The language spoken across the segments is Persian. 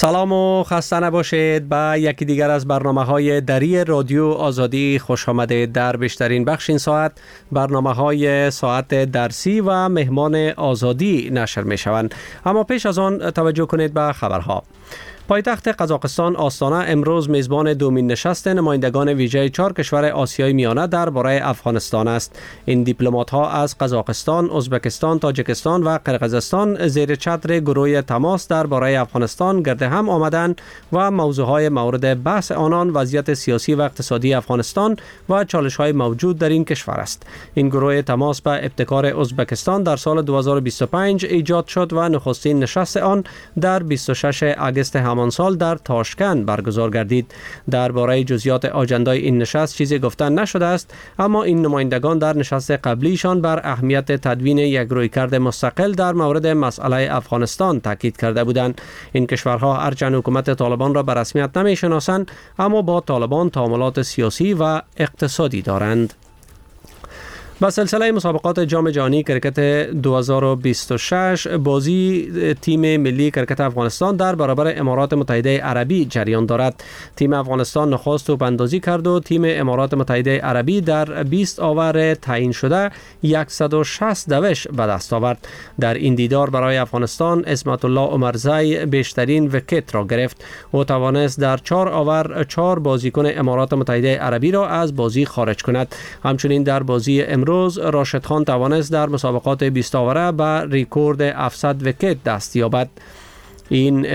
سلام و خسته نباشید به یکی دیگر از برنامه‌های دری رادیو آزادی خوش آمدید. در بیشترین بخش این ساعت برنامه‌های ساعت درسی و مهمان آزادی نشر می‌شوند. اما پیش از آن توجه کنید به خبرها. پایتخت قزاقستان آستانه امروز میزبان دومین نشست نمایندگان ویژه 4 کشور آسیای میانه درباره افغانستان است. این دیپلمات‌ها از قزاقستان، ازبکستان، تاجیکستان و قرقیزستان زیر چتر گروه تماس درباره افغانستان گرد هم آمدند و موضوعهای مورد بحث آنان وضعیت سیاسی و اقتصادی افغانستان و چالش‌های موجود در این کشور است. این گروه تماس به ابتکار ازبکستان در سال 2025 ایجاد شد و نخستین نشست آن در 26 آگوست همان سال در تاشکند برگزار گردید. درباره جزئیات آجندای این نشست چیزی گفتن نشده است، اما این نمایندگان در نشست قبلیشان بر اهمیت تدوین یک رویکرد مستقل در مورد مسئله افغانستان تاکید کرده بودند. این کشورها هرچند حکومت طالبان را به رسمیت نمی‌شناسند، اما با طالبان تعاملات سیاسی و اقتصادی دارند. با سلسله مسابقات جام جهانی کرکت 2026 بازی تیم ملی کرکت افغانستان در برابر امارات متحده عربی جریان دارد. تیم افغانستان نخست توپ اندازی کرد و تیم امارات متحده عربی در 20 آور تعیین شده 160 دوش به دست آورد. در این دیدار برای افغانستان اسمت الله عمرزی بیشترین ویکت را گرفت. او توانست در 4 آور 4 بازیکن امارات متحده عربی را از بازی خارج کند. همچنین در بازی امروز راشد خان توانست در مسابقات 20 آوره به ریکورد 700 ویکت دست یابد. این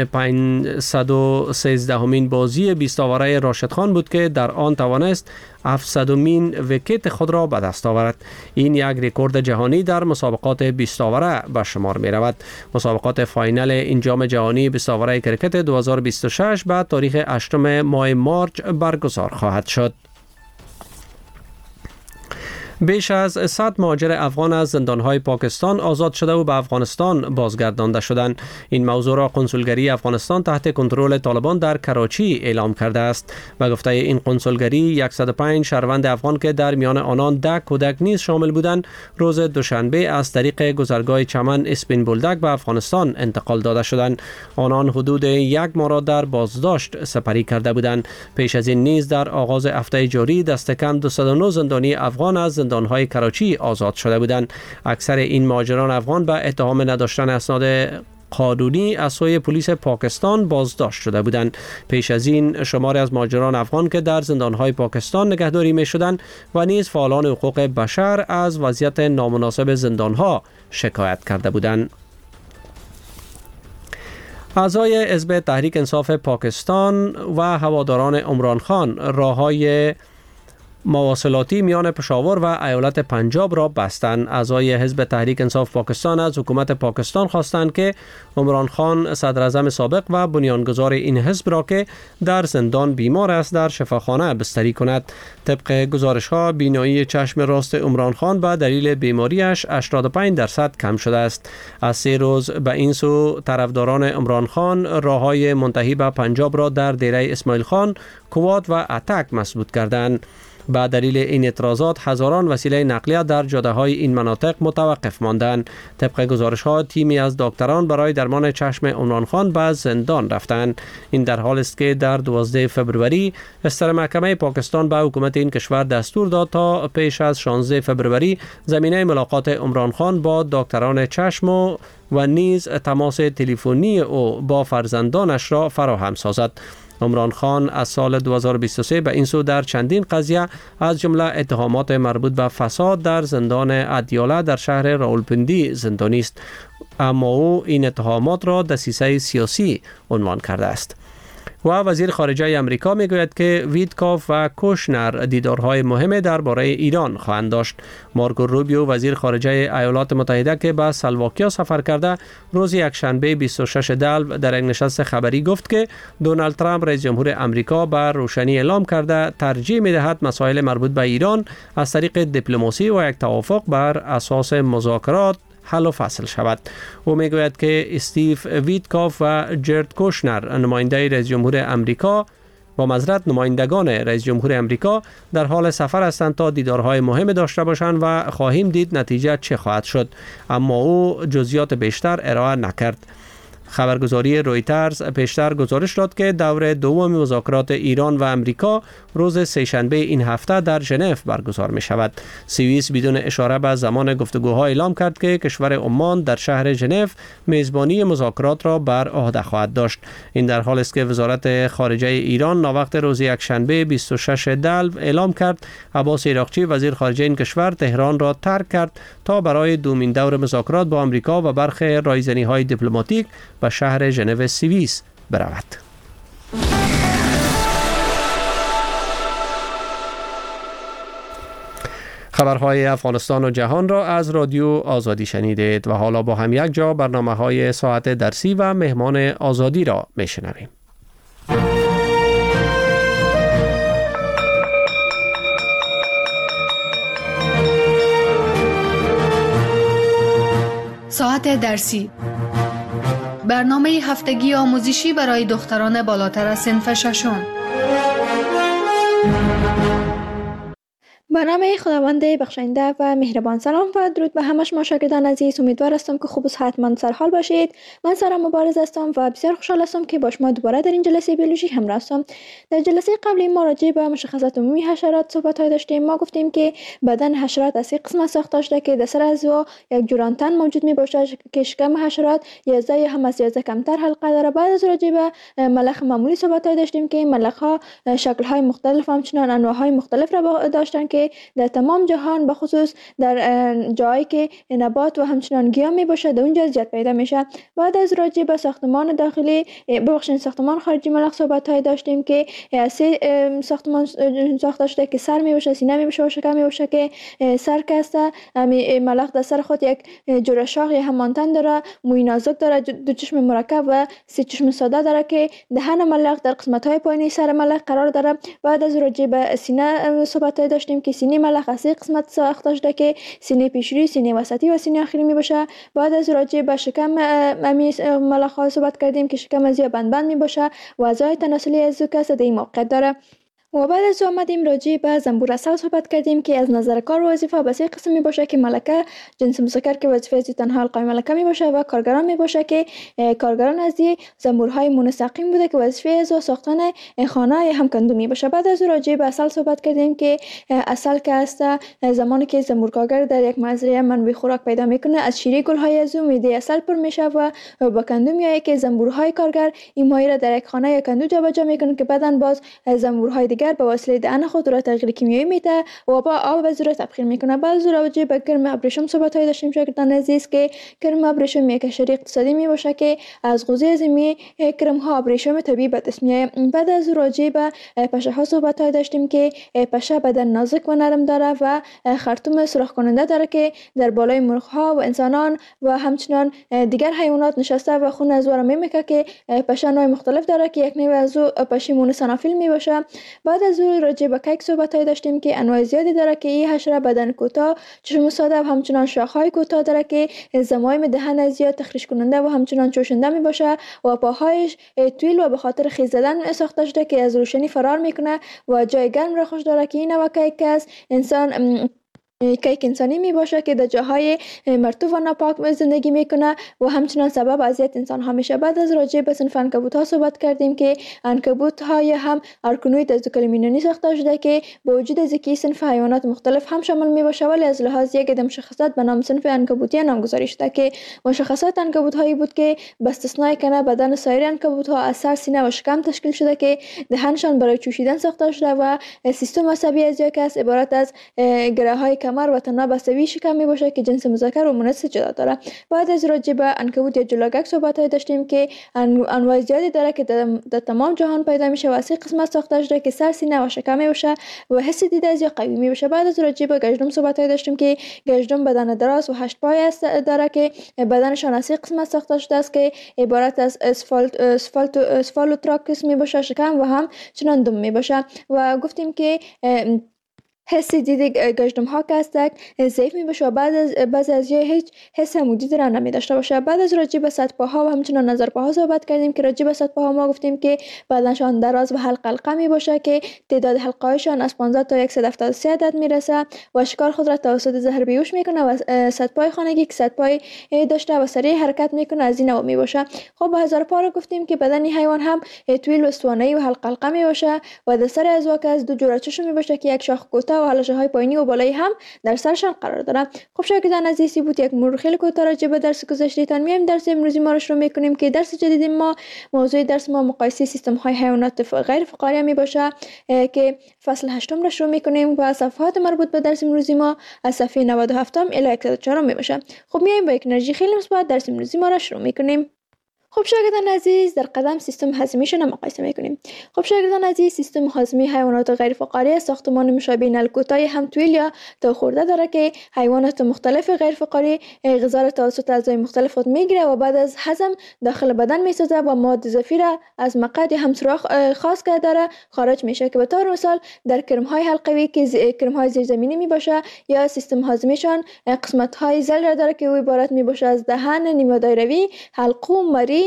513مین بازی 20 آوره راشد خان بود که در آن توانست 700مین ویکت خود را به دست آورد. این یک رکورد جهانی در مسابقات 20 آوره به شمار می رود. مسابقات فاینال این جام جهانی 20 آوره کرکت 2026 به تاریخ 8 ماه مارچ برگزار خواهد شد. بیش از 100 مهاجر افغان از زندانهای پاکستان آزاد شده و به افغانستان بازگردانده شدند. این موضوع را کنسولگری افغانستان تحت کنترل طالبان در کراچی اعلام کرده است. به گفته این کنسولگری 105 شهروند افغان که در میان آنان 10 کودک نیز شامل بودند، روز دوشنبه از طریق گذرگاه چمن اسپین بولدک به افغانستان انتقال داده شدند. آنان حدود 1 ماه را در بازداشت سپری کرده بودند. پیش از این نیز در آغاز هفته جاری دست کم 209 زندانی افغان از زندانهای کراچی آزاد شده بودند. اکثر این مهاجران افغان به اتهام نداشتن اسناد قانونی از سوی پلیس پاکستان بازداشت شده بودند. پیش از این شماری از مهاجران افغان که در زندانهای پاکستان نگهداری می شدند و نیز فعالان حقوق بشر از وضعیت نامناسب زندانها شکایت کرده بودند. اعضای حزب تحریک انصاف پاکستان و هواداران عمران خان راههای مواصلاتی میان پشاور و ایالت پنجاب را بستند. اعضای حزب تحریک انصاف پاکستان از حکومت پاکستان خواستند که عمران خان صدر اعظم سابق و بنیانگذار این حزب را که در زندان بیمار است در شفاخانه بستری کند. طبق گزارش ها بینایی چشم راست عمران خان به دلیل بیماریش 85% کم شده است. از 3 روز به این سو طرفداران عمران خان راههای منتهی به پنجاب را در دیره اسماعیل خان، کوات و اتک مسدود کردند. به دلیل این اعتراضات هزاران وسیله نقلیه در جاده‌های این مناطق متوقف ماندند. طبق گزارش‌ها تیمی از دکتران برای درمان چشم عمران خان به زندان رفتند. این در حالی است که در 12 فبروری استر محکمه پاکستان به حکومت این کشور دستور داد تا پیش از 16 فبروری زمینه ملاقات عمران خان با دکتران چشم و نیز تماس تلفنی او با فرزندانش را فراهم سازد. عمران خان از سال 2023 به این سو در چندین قضیه از جمله اتهامات مربوط به فساد در زندان ادیاله در شهر راولپندی زندانی است، اما او این اتهامات را دسیسه سیاسی عنوان کرده است. و وزیر خارجه امریکا میگوید که ویتکاف و کوشنر دیدارهای مهم درباره ایران خواهند داشت. مارکو روبیو وزیر خارجه ایالات متحده که به اسلواکیا سفر کرده روز یکشنبه 26 دلو در یک نشست خبری گفت که دونالد ترامپ رئیس جمهور امریکا بر روشنی اعلام کرده ترجیح می‌دهد مسائل مربوط به ایران از طریق دیپلماسی و یک توافق بر اساس مذاکرات حل و فصل شود. او میگوید که استیو ویتکاف و جرد کوشنر نماینده رئیس جمهور امریکا با معذرت نمایندگان رئیس جمهور امریکا در حال سفر هستند تا دیدارهای مهم داشته باشند و خواهیم دید نتیجه چه خواهد شد، اما او جزئیات بیشتر ارائه نکرد. خبرگزاری رویترز پیشتر گزارش داد که دور دوم مذاکرات ایران و امریکا روز سه‌شنبه این هفته در ژنو برگزار می شود. سوئیس بدون اشاره به زمان گفتگوها اعلام کرد که کشور عمان در شهر ژنو میزبانی مذاکرات را بر عهده خواهد داشت. این در حالی است که وزارت خارجه ایران ناوقت روز یکشنبه 26 دلو اعلام کرد عباس عراقچی وزیر خارجه این کشور تهران را ترک کرد تا برای دومین دور مذاکرات با امریکا و برخی رایزنی‌های دیپلماتیک به شهر ژنو سوئیس برود. خبرهای افغانستان و جهان را از رادیو آزادی شنیدید و حالا با هم یک جا برنامه‌های ساعت درسی و مهمان آزادی را میشنویم. ساعت درسی، برنامه هفتگی آموزشی برای دختران بالاتر از صنف ششم. به نام خداوند بخشنده و مهربان. سلام و درود به همه شما شاگردان عزیز. امیدوار هستم که خوب و صحتمند سرحال باشید. من سارا مبارز هستم و بسیار خوشحال هستم که با شما دوباره در این جلسه بیولوژی همراه هستم. در جلسه قبلی ما راجع به مشخصات عمومی حشرات صحبت داشتیم. ما گفتیم که بدن حشرات از سه قسمت ساخته شده که در سر اعضا یک جورانتن موجود می باشد که شکم حشرات 11 یا هم از 11 کمتر حلقه داره. بعد از راجع به ملخ معمولی صحبت داشتیم که ملخ ها شکل های مختلف و همچنین انواع های مختلف را داشتن که در تمام جهان بخصوص در جایی که نبات و همچنان گیاه می باشه در اونجا زیاد پیدا میشه. بعد از راجع به ساختمان داخلی ساختمان خارجی ملخ صحبت های داشتیم که سه ساختمان ساخته شده که سر می باشه، سینه می باشه و شکم می باشه که سر کسته ملخ در سر خود یک جوره شاخ یا همانتن داره، موی نازک داره، دو چشم مرکب و سه چشم ساده داره که دهن ملخ در قسمت های پایینی سر ملخ قرار داره. بعد از راجع به سینه صحبت های داشتیم که سینه ملخ از سه قسمت ساخته شده که سینه پیشروی، سینه وسطی و سینه آخری می باشه. بعد از راجع به شکم ملخ ها صحبت کردیم که شکم از یا بند می باشه و اعضای تناسلی از کس در این موقعیت داره. و بعد از آمدیم راجع به زنبور عسل صحبت کردیم که از نظر کار و وظیفه به سه قسم می باشه که ملکه جنس مذکر که وظیفه از تنها حلقه ملکه می باشه و کارگران می باشه که کارگران از زنبورهای منسقیم بوده که وظیفه از ساختن خانه یا هم کندو می باشه. بعد از راجع به عسل صحبت کردیم که عسل که است زمانی که زنبور کارگر در یک مزرعه منبع خوراک پیدا میکنه از شیره گل‌های از معده عسل پر میشه و با کندو میایه که زنبورهای کارگر این مایع را در یک خانه یا کندو جابجا میکنه که بعداً باز زنبورهای دیگر به وسیله دهن خود را تغییر کیمیایی میده و با آب و زور تبخیر میکنه. بعد از راجع به کرم ابریشم صحبت های داشتیم شاگردان عزیز که کرم ابریشم یک حشره اقتصادی می باشه که از غذای زمینی کرم ها ابریشم طبیعی به دست میاد. بعد از راجع به پشه ها صحبت های داشتیم که پشه بدن نازک و نرم داره و خرطوم سوراخ کننده داره که در بالای مرغ ها و انسانان و همچنان دیگر حیوانات نشسته و خون از ور میمکه که پشه نوع مختلف داره که یک نوع از پشه مونوسانافیل می باشه. بعد از راجع به کیک صحبت های داشتیم که انواع زیادی داره که این حشره بدن کوتاه، چشم ساده و همچنان شاخهای کوتاه داره که زمایم دهن زیاد تخریش کننده و همچنان چوشنده می باشه و پاهایش طویل و به خاطر خیز زدن ساخته شده که از روشنی فرار میکنه و جای گرم را خوش داره که این نوع کیک است انسان کیک انسانی می باشه که در جاهای مرطوب و ناپاک زندگی میکنه و همچنان سبب اذیت انسان ها میشه. بعد از راجع به صنف عنکبوت ها صحبت کردیم که عنکبوت های هم ارکنوید از کلمینونی ساخته شده که با وجود از که صنف حیوانات مختلف هم شامل می باشه ولی از لحاظ یک عده مشخصات به نام صنف عنکبوتی نامگذاری شده که مشخصات عنکبوت هایی بود که به استثنای کنه بدن سایر عنکبوت ها از سر، سینه و شکم تشکیل شده که دهنشان برای چوشیدن ساخته شده و سیستم عصبی از یک است عبارت از گره های کمر و تناب عصبی شکم می باشه که جنس مذکر و مؤنث جدا داره. بعد از راجع به عنکبوت یا جلاگک صحبت داشتیم که انواع زیادی داره که در تمام جهان پیدا میشه و از قسمت ساخته شده که سر، سینه و شکم می باشه و حس دیده از یا قوی می باشه. بعد از راجع به گژدم صحبت داشتیم که گژدم بدن دراز و 8 پای است داره که بدنشان از قسمت ساخته شده است که عبارت از اسفالوتراکس می باشه شکم و هم چنان دم می باشه و گفتیم که حس دید گشتم ها که است ضعیف می باشه و بعض از هیچ حس عمودی را نمی داشته باشه. بعد از راجع به سطح‌پاها و همچنین نظرپاها صحبت کردیم که راجع به سطح‌پاها ما گفتیم که بدنشان دراز و حلقه می باشه که تعداد حلقه‌هایشان از 15 تا 173 عدد می رسه و شکار خود را توسط زهر بیهوش میکنه و سطح‌پای خانگی که سطح‌پای داشته و سریع حرکت میکنه از این نوع می باشه. خب به هزار پا رو گفتیم که بدن حیوان هم طویل و اسطوانه‌ای و حلقه می باشه و در سر ازواج از دو جوره چشم می باشه که یک شاخ کوتاه و حلقه های پایینی و بالایی هم در سرشان قرار داره. خب شاگردان عزیزی بود یک مرور خیلی کوتاه راجع به درس گذشته‌تان. میایم درس امروزی ما رو شروع میکنیم که درس جدید ما موضوع درس ما مقایسه سیستم های حیوانات غیر فقاریه می باشه که فصل 8 را شروع میکنیم و صفحات مربوط به درس امروزی ما از صفحه 97 الی 104 می باشه. خب میایم با یک انرژی خیلی مثبت درس امروزی ما را شروع میکنیم. خب شاگردان عزیز در قدم سیستم هضمیشون مقایسه میکنیم. خب شاگردان عزیز سیستم هضمی حیوانات غیر فقاری ساختمان مشابه نلکوتای هم طویل یا تا خورده داره که حیوانات مختلف غیر فقاری غذا را توسط اعضای مختلف خود میگیره و بعد از هضم داخل بدن میسازه و مواد اضافی را از مقعد هم سوراخ خاص که داره خارج میشه که به طور مثال در کرمهای حلقوی که کرمهای زیرزمینی میباشه یا سیستم هضمیشان قسمت های زل را داره که عبارت میباشه از دهن نیمه دایروی، حلقوم، مری،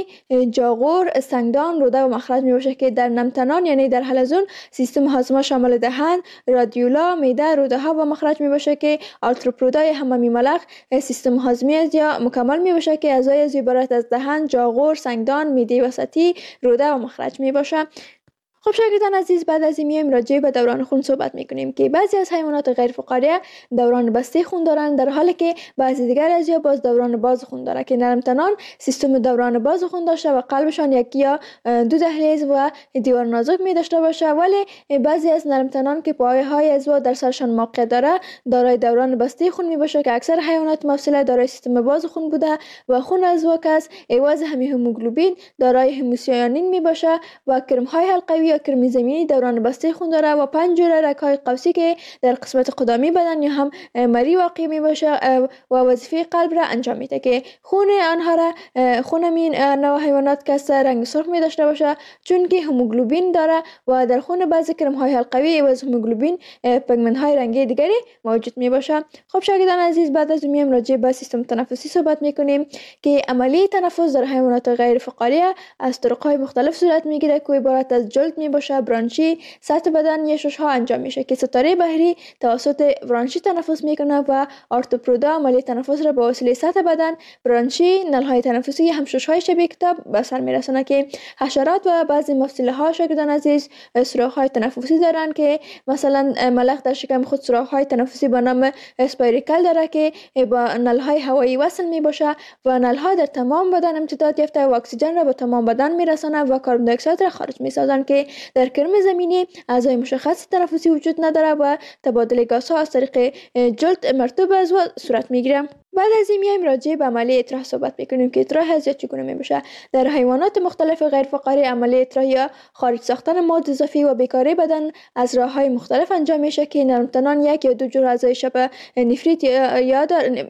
جاغور، سنگدان، روده و مخرج می باشه که در نمتنان یعنی در حلزون سیستم هاضمه شامل دهن، رادیولا، معده، روده ها و مخرج می باشه که آرتروپودای حمامی ملخ سیستم هاضمی یا مکمل می باشه که اعضای از عبارت از دهن، جاغور، سنگدان، معده وسطی، روده و مخرج می باشه. خب شاگردان عزیز بعد از این میایم راجع به دوران خون صحبت میکنیم که بعضی از حیوانات غیر فقاریه دوران بسته خون دارن در حالی که بعضی دیگر از یا باز دوران باز خون داره که نرمتنان سیستم دوران باز خون داشته و قلبشان یک یا دو دهلیز و دیوار نازک می داشته باشه، ولی بعضی از نرمتنان که پایه های عضو در سرشان موقع داره دارای دوران بسته خون می باشه که اکثر حیوانات مفصله دارای سیستم باز خون بوده و خون عضو از عوض هموگلوبین دارای هموسیانین می باشه و کرم های حلقوی یا کرمی زمینی دوران بسته خون داره و 5 جوره رگ‌های قوسی که در قسمت قدامی بدن یا هم مری واقع می باشه و وظیفه قلب را انجام میده که خون آنها را خون این نوع حیوانات که رنگ سرخ می داشته باشه چون که هموگلوبین داره و در خون بعضی کرم های حلقوی عوض هموگلوبین پیگمنت های رنگی دیگری موجود می باشه. خب شاگردان عزیز بعد از میایم راجع به سیستم تنفسی صحبت میکنیم که عملیه تنفس در حیوانات غیر فقاری از طرق‌های مختلف صورت میگیره که عبارت از جلد می باشه، برانشی، سطح بدن یا شش ها انجام میشه که ستاره بحری توسط برانشی تنفس میکنه و آرتوپرودا عملیه تنفس را با وسیله سطح بدن، برانشی، نلهای تنفسی هم شش های شبیه کتاب به سر میرسونه که حشرات و بعضی مفصله ها شاگردان عزیز سوراخ های تنفسی دارن که مثلا ملخ در شکم خود سوراخ های تنفسی به نام اسپایریکل داره که با نلهای هوایی وصل می باشه و نلها در تمام بدن امتداد یافته و اکسیژن را به تمام بدن میرسونه و کاربن دی اکساید را خارج میسازن که در کرم زمینی اعضای مشخص تنفسی وجود نداره و تبادل گازها از طریق جلد مرطوب عضو صورت میگیره. بعد از این میایم راجع به عملیه اطراح صحبت میکنیم که اطراح از چگونه میشه. در حیوانات مختلف غیر فقاری عملیه اطراح یا خارج ساختن مواد اضافی و بیکاری بدن از راههای مختلف انجام میشه که نرمتنان یک یا دو جور اعضای شبه نفریت یا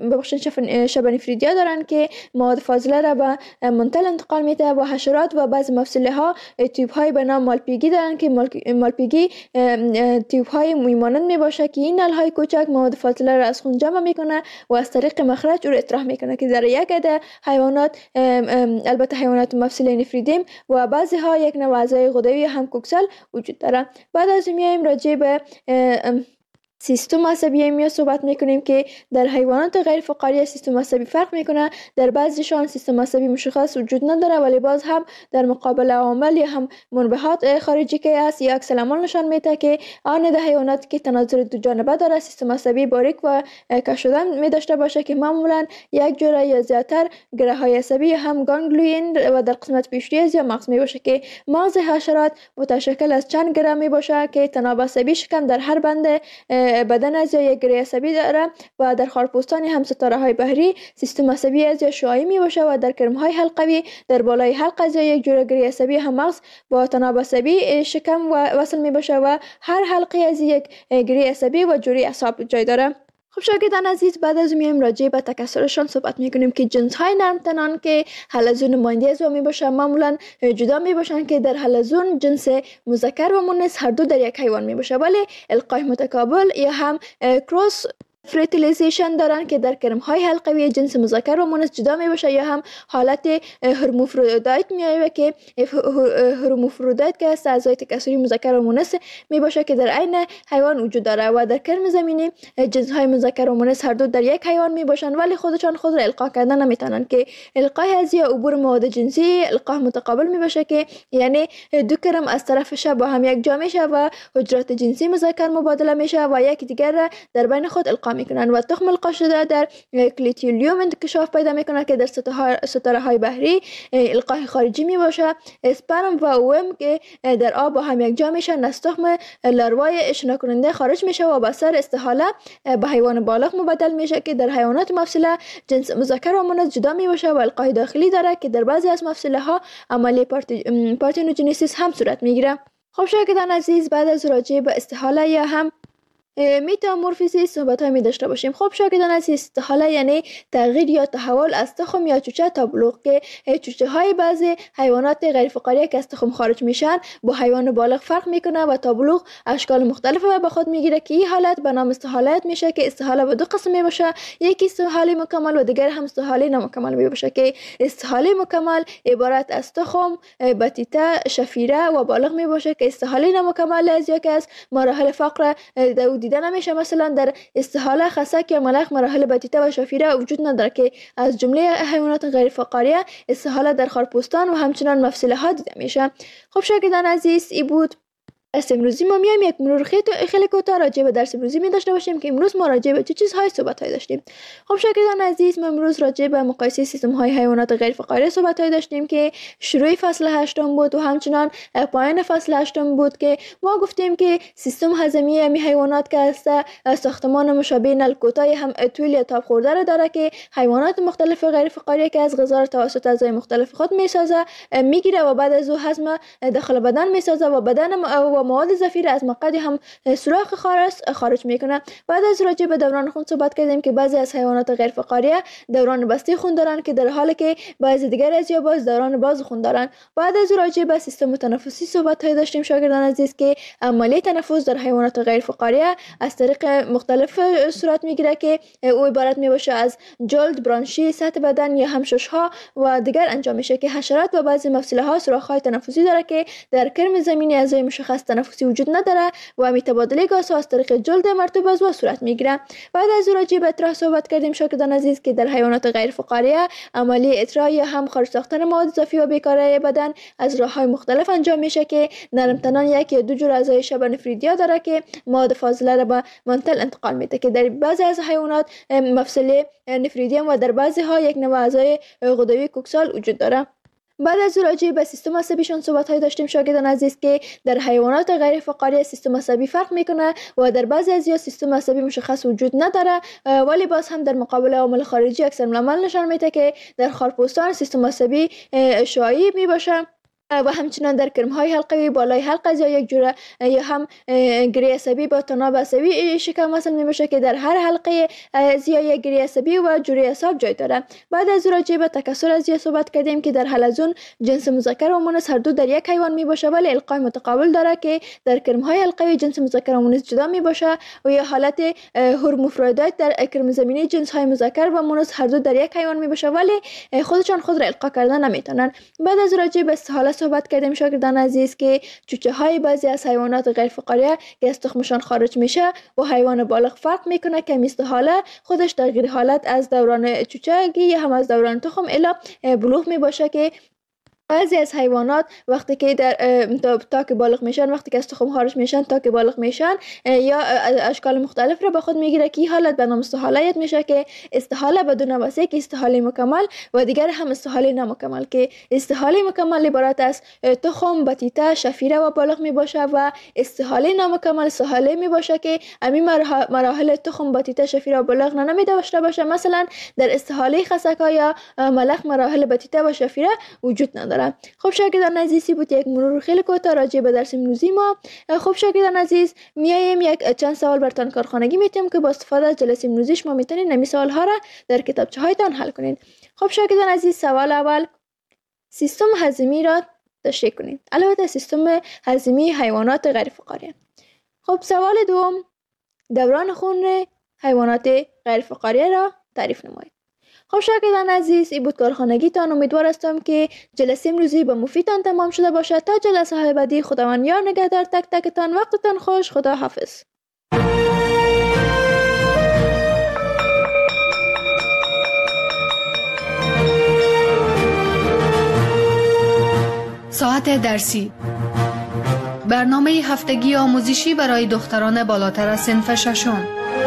شبه نفریدیا دارن که مواد فاضله را به منتل انتقال میده و حشرات و بعضی مفصله ها تیوب های به نام مالپیگی دارن که مالپیگی تیوب های میمانند میباشه که این نل های کوچک مواد فاضله را از خون جمع میکنه و از طریق مخرج او را اطراح میکنه که در یک عده حیوانات البته حیوانات مفصله نفریدیم و بعضی ها یک نوع اعضای غدوی هم کوکسل وجود داره. بعد از میایم راجع به سیستم عصبی می صحبت میکنیم که در حیوانات غیر فقاری سیستم عصبی فرق میکنه. در بعضیشان سیستم عصبی مشخص وجود نداره ولی باز هم در مقابل عوامل یا هم منبعات خارجی که است یا عکس العمل نشان میده که آن ده حیوانات که تناظر دو جانبه داره سیستم عصبی باریک و کش شدن می داشته باشه که معمولا یک جوره یا زیاتر گره های عصبی یا هم گانگلیون و در قسمت پیشری یا مغز می باشه که مغز حشرات متشکل از چند گره می باشه که تناب عصبی شکم در هر بند بدن از یک گره عصبی داره و در خارپوستان هم ستاره های بحری سیستم عصبی از یا شعاعی می باشه و در کرم های حلقوی در بالای حلق از یک جوره گره عصبی هم مغز با تناب عصبی شکم و وصل می باشه و هر حلقه از یک گره عصبی و جوری اعصاب جای داره. خب شاگردان عزیز، بعد از میایم راجع به تکثرشان صحبت میکنیم که جنس های نرمتنان که حلزون نماینده از او میباشن معمولا جدا میباشن که در حلزون جنس مذکر و مؤنث هر دو در یک حیوان میباشه، ولی القای متقابل یا هم کروس فرتیلیزیشن دارن که در کرم های حلقوی جنس مذکر و مؤنث جدا می باشه، یا هم حالت هرمافرودیت میایه که هرمافرودیت که است اعضای تکثری مذکر و مؤنث می باشه که در عین حیوان وجود داره و در کرم زمینی جنس های مذکر و مؤنث هر دو در یک حیوان می باشن ولی خودشان خود را القا کردن نمیتونن که القای از یا عبور مواد جنسی القای متقابل می باشه که یعنی دو کرم از طرفش با هم یک جا میشه و حجرات جنسی مذکر مبادله میشه و یک دیگر را در بین خود القا میکنن و تخم القا شده در کلیتیولیوم انکشاف پیدا میکنه که در ستاره های بحری القای خارجی می باشه. اسپرم و اوم که در آب با هم یک جا میشن از تخم لاروای شنا کننده خارج میشه و به سر استحاله به حیوان بالغ مبدل میشه که در حیوانات مفصله جنس مذکر و مؤنث جدا می باشه و القای داخلی داره که در بعضی از مفصله ها عملیه پارتنوجنسیس هم صورت میگیره. خب شاگردان عزیز، بعد از راجع به استحاله یا هم میتامورفیزم صحبت های می داشته باشیم. خب شاگردان عزیز، استحاله یعنی تغییر یا تحول از تخم یا چوچه تا بلوغ که چوچه های بعضی حیوانات غیر فقاریه که از تخم خارج میشن با حیوان بالغ فرق میکنه و تا بلوغ اشکال مختلفه به خود میگیره که این حالت به نام استحاله میشه که استحاله به دو قسم می باشه، یکی استحاله مکمل و دیگر هم استحاله نامکمل می باشه که استحاله مکمل عبارت از تخم، بطیطه، شفیره و بالغ می باشه که استحاله نامکمل از یکی از مراحل فقر دیده نمیشه. مثلا در استحاله خسک یا ملخ مراحل بطیطه و شفیره وجود نداره که از جمله حیوانات غیر فقاریه استحاله در خارپوستان و همچنان مفصله ها دیده میشه. خب شاگردان عزیز، ای بود درس امروزی. ما میایم یک مرور خیلی کوتاه راجع به درس امروزی می داشته باشیم که امروز ما راجع به چه چیزهای صحبت‌های داشتیم. خب شاگردان عزیز، ما امروز راجع به مقایسه سیستم‌های حیوانات غیر فقاریه صحبت‌های داشتیم که شروع فصل 8 بود و همچنان پایان فصل 8 بود که ما گفتیم که سیستم هضمی همی حیوانات که است ساختمان مشابه نل کوتاه هم طول یا تاب خورده را داره که حیوانات مختلف غیر فقاریه که از غذا را توسط اعضای مختلف خود میسازه میگیره و بعد از او هضم داخل بدن میسازه و بدن و مواد ضفیر از مقعد هم سوراخ خارج میکنه. بعد از راجع به دوران خون صحبت کردیم که بعضی از حیوانات غیر فقاریه دوران بسته خون دارن که در حالی که بعضی دیگر از یا باز دوران باز خون دارن. بعد از راجع به سیستم تنفسی صحبت های داشتیم شاگردان عزیز که عملیه تنفس در حیوانات غیر فقاریه از طریق مختلف صورت میگیره که او عبارت میباشه از جلد، برانشی، سطح بدن یا هم ششها و دیگر انجام میشه که حشرات و بعضی مفصله ها سوراخ های تنفسی داره که در کرم زمینی اعضای مشخص تنفسی وجود نداره و تبادله گاز از طریق جلد مرطوب از او صورت میگیره. بعد از راجع به اطراح صحبت کردیم شاگردان عزیز که در حیوانات غیر فقاریه عملیه اطراح یا هم خارج ساختن مواد اضافی و بیکاره بدن از راههای مختلف انجام میشه که نرمتنان یک یا دو جور اعضای شبه نفریدیا داره که مواد فاضله را به منتل انتقال میده که در بعضی از حیوانات مفصل نفریدیم و در بعضی ها یک نوع اعضای غدوی کوکسال وجود داره. بعد از راجع به سیستم عصبیشون صحبت های داشتیم شاگردان عزیز که در حیوانات غیر فقاریه سیستم عصبی فرق میکنه و در بعضی از سیستم عصبی مشخص وجود نداره ولی باز هم در مقابل عوامل خارجی اکثر العمل نشان میده که در خارپوستان سیستم عصبی شایع میباشه و همچنان در کرم های حلقوی بالای حلقه یا یک جوره یا هم گری عصبی با تناب عصبی شکم وصل میشه که در هر حلقه یا یک گری عصبی و جوره اعصاب جای داره. بعد از راجع به تکثر از صحبت کردیم که در حلزون جنس مذکر و مؤنث هر دو در یک حیوان می باشه ولی القای متقابل داره که در کرم های حلقوی جنس مذکر و مؤنث جدا می باشه و یا حالت هرمافرودیت در کرم زمینی جنس های مذکر و مؤنث هر دو در یک حیوان می باشه ولی خودشان خود را القا کردن نمیتونن. بعد از راجع به استحاله صحبت کردیم شاگردان عزیز که چوچه های بعضی از حیوانات غیر فقاریه که از تخمشان خارج میشه و حیوان بالغ فرق میکنه که استحاله خودش تغییر حالت از دوران چوچگی یا هم از دوران تخم الی بلوغ می باشه که بعضی از حیوانات وقتی که در تا که بالغ میشن وقتی که از تخم خارج میشن تا که بالغ میشن یا اشکال مختلف رو به خود میگیره که این حالت به نام استحاله میشه که استحاله بدون واسه که استحاله مکمل و دیگر هم استحاله نامکمل که استحاله مکمل عبارت از تخم، بطیطه، شفیره و بالغ میباشه و استحاله نامکمل استحاله میباشه که همین مراحل تخم، بطیطه، شفیره و بالغ نمیده باشه. مثلا در استحاله خسکا یا ملخ مراحل بطیطه و شفیره وجود نداره. داره. خب شاگردان عزیزی بود یک مرور خیلی کوتاه راجع به درس امروزی ما. خب شاگردان عزیز میایم یک چند سوال براتون کارخانگی میتیم که با استفاده از جلسه امروزی شما میتونید نمی سوال ها را در کتابچه هایتان حل کنید. خب شاگردان عزیز سوال اول سیستم هضمی را تشریح کنید. البته سیستم هضمی حیوانات غیر فقاری. خب سوال دوم دوران خون حیوانات غیر فقاری را تعریف نمایید. خب شاگردان عزیز این بود کارخانگیتان. امیدوار هستم که جلسه امروزی به مفیدتان تمام شده باشد. تا جلسه های بعدی خداوند یار نگهدار تک تکتان. وقتتان خوش. خدا حافظ. ساعت درسی برنامه هفتگی آموزشی برای دختران بالاتر از صنف ششم.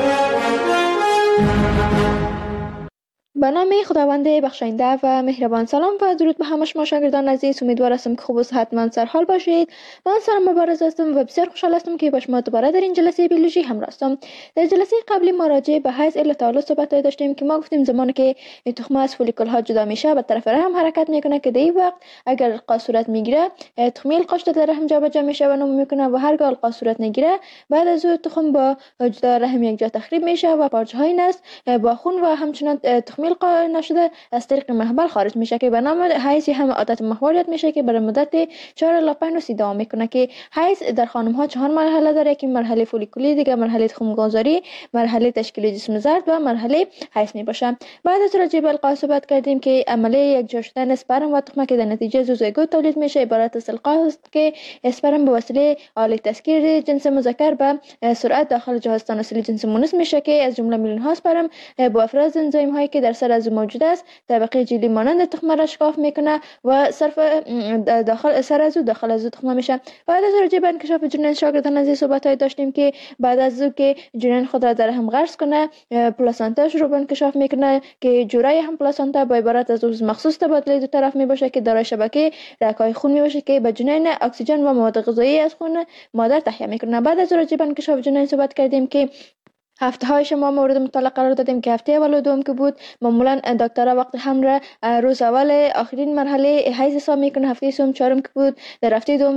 به نام خداوند بخشاینده و مهربان. سلام و درود به همه شما شاگردان عزیز. امیدوار هستم که خوب و صحتمند سرحال باشید. من سرم مبارز هستم و بسیار خوشحال هستم که با شما دوباره در این جلسه بیولوژی همراه هستم. در جلسه قبلی ما راجع به حیض الی تولد صحبت داشتیم که ما گفتیم زمانی که این تخمه از فولیکول ها جدا میشه به طرف رحم حرکت میکنه که در این وقت اگر القا صورت میگیره تخمه القاش در رحم جابجا میشه و نمو میکنه و هرگاه القا صورت نگیره بعد از اون تخم با جدا رحم یک جا تخریب میشه و پارچه های نست با خون و همچنان تخمه القا نشده از طریق محبل خارج میشه که به نام حیض هم عادت محوریت میشه که برای مدت 4 الی 5 روز دوام میکنه که حیض در خانم ها 4 مرحله داره که مرحله فولیکولی، دیگه مرحله تخم گذاری، مرحله تشکیل جسم زرد و مرحله حیض میباشه. بعد از راجع به القا صحبت کردیم که عملیه یک جا شدن اسپرم و تخمه که در نتیجه زوزیگوت تولید میشه عبارت از القا است که اسپرم به وسیله آله تسکیر جنس مذکر به سرعت داخل جهاز تناسلی جنس مؤنث میشه که از جمله میلیون ها اسپرم با افراز انزیم هایی که در سر از موجود است طبقه جلی مانند تخمه را شکاف میکنه و صرف داخل سر از تخمه میشه. بعد از راجع به انکشاف جنین شاگردان عزیز صحبت داشتیم که بعد از که جنین خود را در رحم غرس کنه پلاسانتاش رو به انکشاف میکنه که جورای هم پلاسانتا با عبارت از عضو مخصوص تبادله دو طرف میباشه که دارای شبکه رگ‌های خون میباشه که به جنین اکسیژن و مواد غذایی از خون مادر تهیه میکنه. بعد از راجع به انکشاف جنین صحبت کردیم که هفته های شما مورد مطالعه قرار دادیم که هفته اول و دوم که بود معمولا دکترها وقت حمل روز اول آخرین مرحله حیض حساب میکنه. هفته سوم چهارم که بود در هفته دوم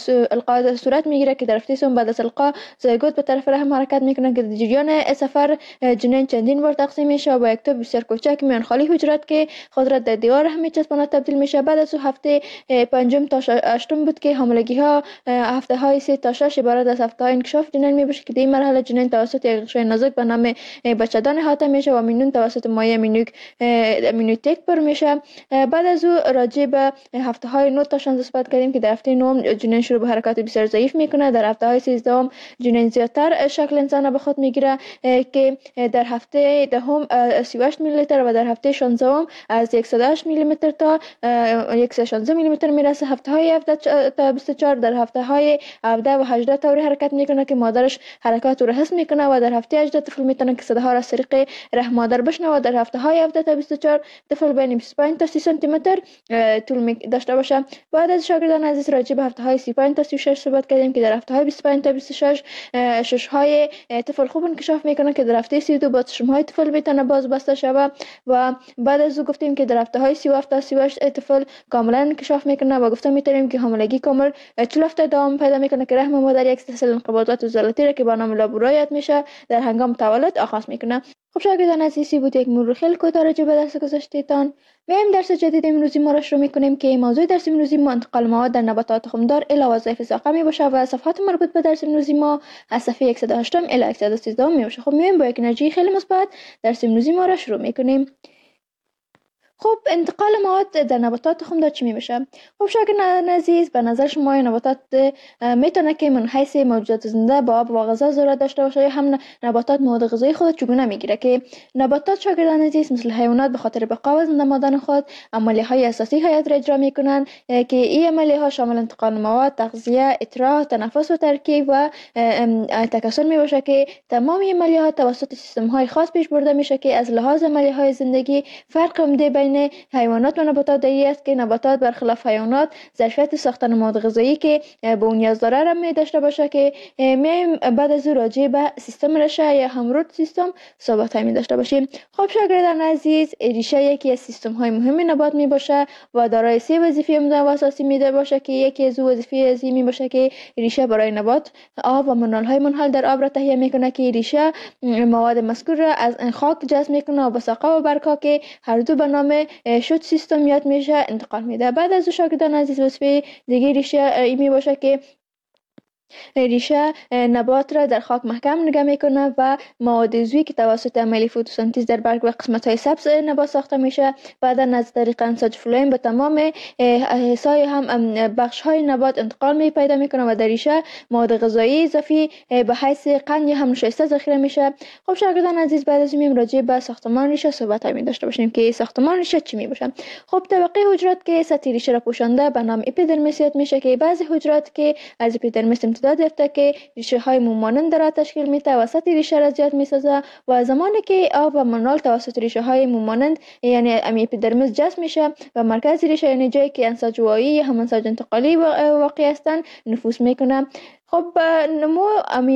القا صورت میگیره که در هفته سوم بعد از القا زایگوت به طرف رحم حرکت میکنه که در جریان سفر جنین چندین بار تقسیم میشه و با یک توپ بسیار کوچک میان خالی حجرات که خود را در دیوار رحم میچسباند تبدیل میشه. بعد از هفته پنجم تا هشتم بود که حاملگی ها هفته های 3 تا 6 عبارت از هفته های انکشاف جنین میباشه که در این مرحله جنین توسط یک نازک به نام بچه‌دان احاطه میشه و مینون توسط مایع امینوتیک پر میشه. بعد از او راجع به هفته های 9 تا 16 صحبت کردیم که در هفته 9 جنین شروع به حرکات بسیار ضعیف میکنه. در هفته های 13 جنین زیادتر شکل انسان به خود میگیره که در هفته دهم 38 میلی لیتر و در هفته 16 از 108 میلی متر تا 116 میلی متر میرسه. هفته های 17 تا 24 در هفته های 17 و 18 طوری حرکت میکنه که مادرش حرکات رو حس میکنه و در هفته 18 طفل میتونه که صداها را از طریق رحم مادر بشنوه. در هفته های 17 تا 24 طفل بین 25 تا 30 سانتی متر طول داشته باشه. بعد از شاگردان عزیز راجع به هفته های 35 تا 36 صحبت کردیم که در هفته های 25 تا 26 شش های طفل خوب انکشاف میکنه که در هفته 32 با چشم های طفل میتونه باز بسته شوه و بعد از او گفتیم که در هفته های 37 تا 38 طفل کاملا انکشاف میکنه و گفتم میتونیم که حاملگی کامل 40 هفته دوام پیدا میکنه که رحم مادر یک سلسله انقباضات عضلاتی را که با نام لابورایت میشه در هنگام تولد آغاز میکنه. خب شاگردان عزیزی بود یک مرور خیلی کوتاه راجع به درس گذشتهتان. میایم درس جدید امروزی ما را شروع میکنیم که موضوع درس امروزی ما انتقال مواد در نباتات تخمدار الی وظایف ساقه میباشه و صفحات مربوط به درس امروزی ما از صفحه 108 الی 113 میباشه. خب میایم با یک انرژی خیلی مثبت درس امروزی ما را شروع میکنیم. خب انتقال مواد در نباتات تخمدار چی میشه؟ خب شاگردان عزیز به نظر شما نباتات میتونه که من حیث موجودات زنده با آب و غذا ضرورت داشته باشه یا هم نباتات مواد غذایی خود چگونه میگیره که نباتات شاگردان عزیز مثل حیوانات به خاطر بقا و زنده ماندن خود عملیه‌های اساسی حیات را اجرا میکنن که این عملیه‌ها شامل انتقال مواد، تغذیه، اطراح، تنفس و ترکیب و تکثر میباشه که تمام عملیه‌ها توسط سیستم‌های خاص پیش برده میشه که از لحاظ عملیه‌های زندگی فرق عمده بین بین حیوانات و نباتات در این است که نباتات برخلاف حیوانات ظرفیت ساختن مواد غذایی که به اون نیاز داره را می داشته باشه که میایم بعد از راجع به سیستم ریشه یا همرود سیستم صحبت می داشته باشیم. خب شاگردان عزیز، ریشه یکی از سیستم های مهم نبات می باشه و دارای 3 وظیفه عمده و اساسی می باشه که یکی از وظیفه ازی می باشه که ریشه برای نبات آب و منرال های منحل در آب را تهیه میکنه که ریشه مواد مذکور را از خاک جذب میکنه و به ساقه و برگ‌ها که هر دو به نام شوت سیستم یاد میشه انتقال میده. بعد از شاگردان عزیز وظیفه دیگه ریشه می باشه که ریشه نبات را در خاک محکم نگه میکنه و مواد عضوی که توسط عمل فتوسنتز در برگ و قسمت های سبز نبات ساخته میشه بعدا از طریق انساج فلویم به تمام حصای هم بخش های نبات انتقال می پیدا میکنه و در ریشه مواد غذایی اضافی به حیث قند یا هم نشایسته ذخیره میشه. خب شاگردان عزیز، بعد از این راجع به ساختمان ریشه صحبت می داشته باشیم که ساختمان ریشه چی می باشه. خب طبقه حجرات که سطح ریشه را پوشانده به نام اپیدرمیس یاد میشه که بعضی حجرات که از اپیدرمیس امتداد یافته که ریشه های مومانند را تشکیل میده و سطح ریشه را زیاد میسازه و زمانی که آب و منرال توسط ریشه های مومانند یعنی اپیدرمیس جذب میشه و مرکز ریشه یعنی جایی که انساج وایی یا هم انساج انتقالی واقع هستند نفوذ میکنه. خب نمو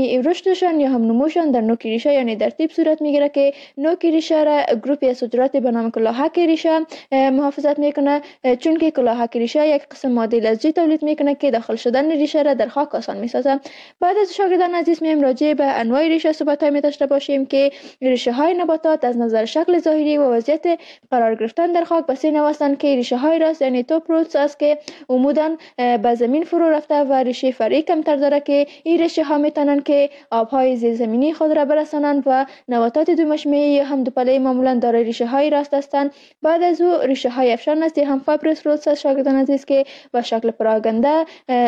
رشدشان یا هم نموشان در نوک ریشه یعنی در تیپ صورت میگیره که نوک ریشه را گروپی از حجرات به نام کلاهک ریشه محافظت میکنه، چون که کلاهک ریشه یک قسم ماده لزجی تولید میکنه که داخل شدن ریشه را در خاک آسان میسازه. بعد از شاگردان عزیز میایم راجع به انواع ریشه صحبت می داشته باشیم که ریشه های نباتات از نظر شکل ظاهری و وضعیت قرار گرفتن در خاک به سه نوع هستند که ریشه های راست یعنی توپ روتس است که عموداً به زمین فرو رفته و ریشه فرعی کمتر داره که این ریشه ها میتونن که آبهای زیرزمینی خود را برسانند و نباتات دو مشمعی یا هم دو پله معمولا دارای ریشه های راست هستند. بعد از او ریشه های افشان است هم فایبرس روتس است شاگردان عزیز که به شکل پراگنده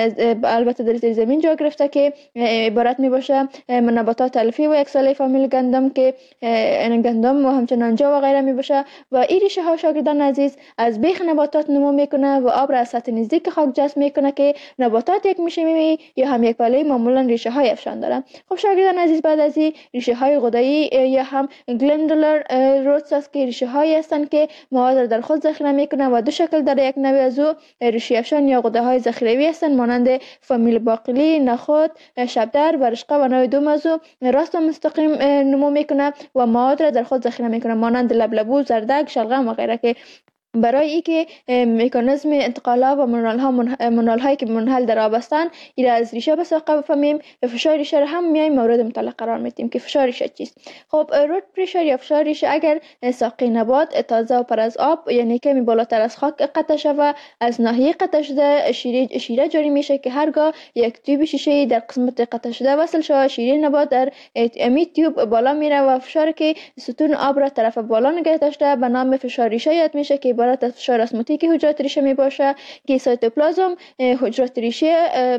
البته در زیر زمین جا گرفته که عبارت می باشه نباتات الفی و یک ساله فامیل گندم که گندم و همچنان جو و غیره می باشه و این ریشه ها شاگردان عزیز از بیخ نباتات نمو میکنه و آب را از سطح نزدیک خاک جذب میکنه که نباتات یک مشمعی یا هم یک پله معمولا ریشه های افشان دارن. خب شاگردان عزیز، بعد از این ریشه های غدایی یا هم گلندولر روتس است که ریشه هایی هستند که مواد را در خود ذخیره میکنه و دو شکل داره، یک نوع از او ریشه افشان یا غده های ذخیروی هستند مانند فامیل باقلی، نخود، شبدر و رشقه و نوع دوم از او راست و مستقیم نمو میکنه و مواد را در خود ذخیره میکنه مانند لبلبو، زردک، شلغم و غیره که برای اینکه مکانیزم انتقال آب و منرال هایی که منحل در آب هستند این را از ریشه به ساقه بفهمیم. فشار ریشه را هم میایم مورد مطالعه قرار میدیم که فشار ریشه چیست. خب روت پرشر یا فشار ریشه اگر ساقه نبات تازه و پر از آب یعنی کمی بالاتر از خاک قطع شود از ناحیه قطع شده شیره جاری میشه که هرگاه یک تیوب شیشه در قسمت قطع شده وصل شود شیره نبات در امی تیوب بالا میره و فشار که ستون آب را طرف بالا نگه داشته به نام فشار ریشه یاد میشه که عبارت از فشار اسموتیک حجرات ریشه می باشه که سایتوپلازم حجرات ریشه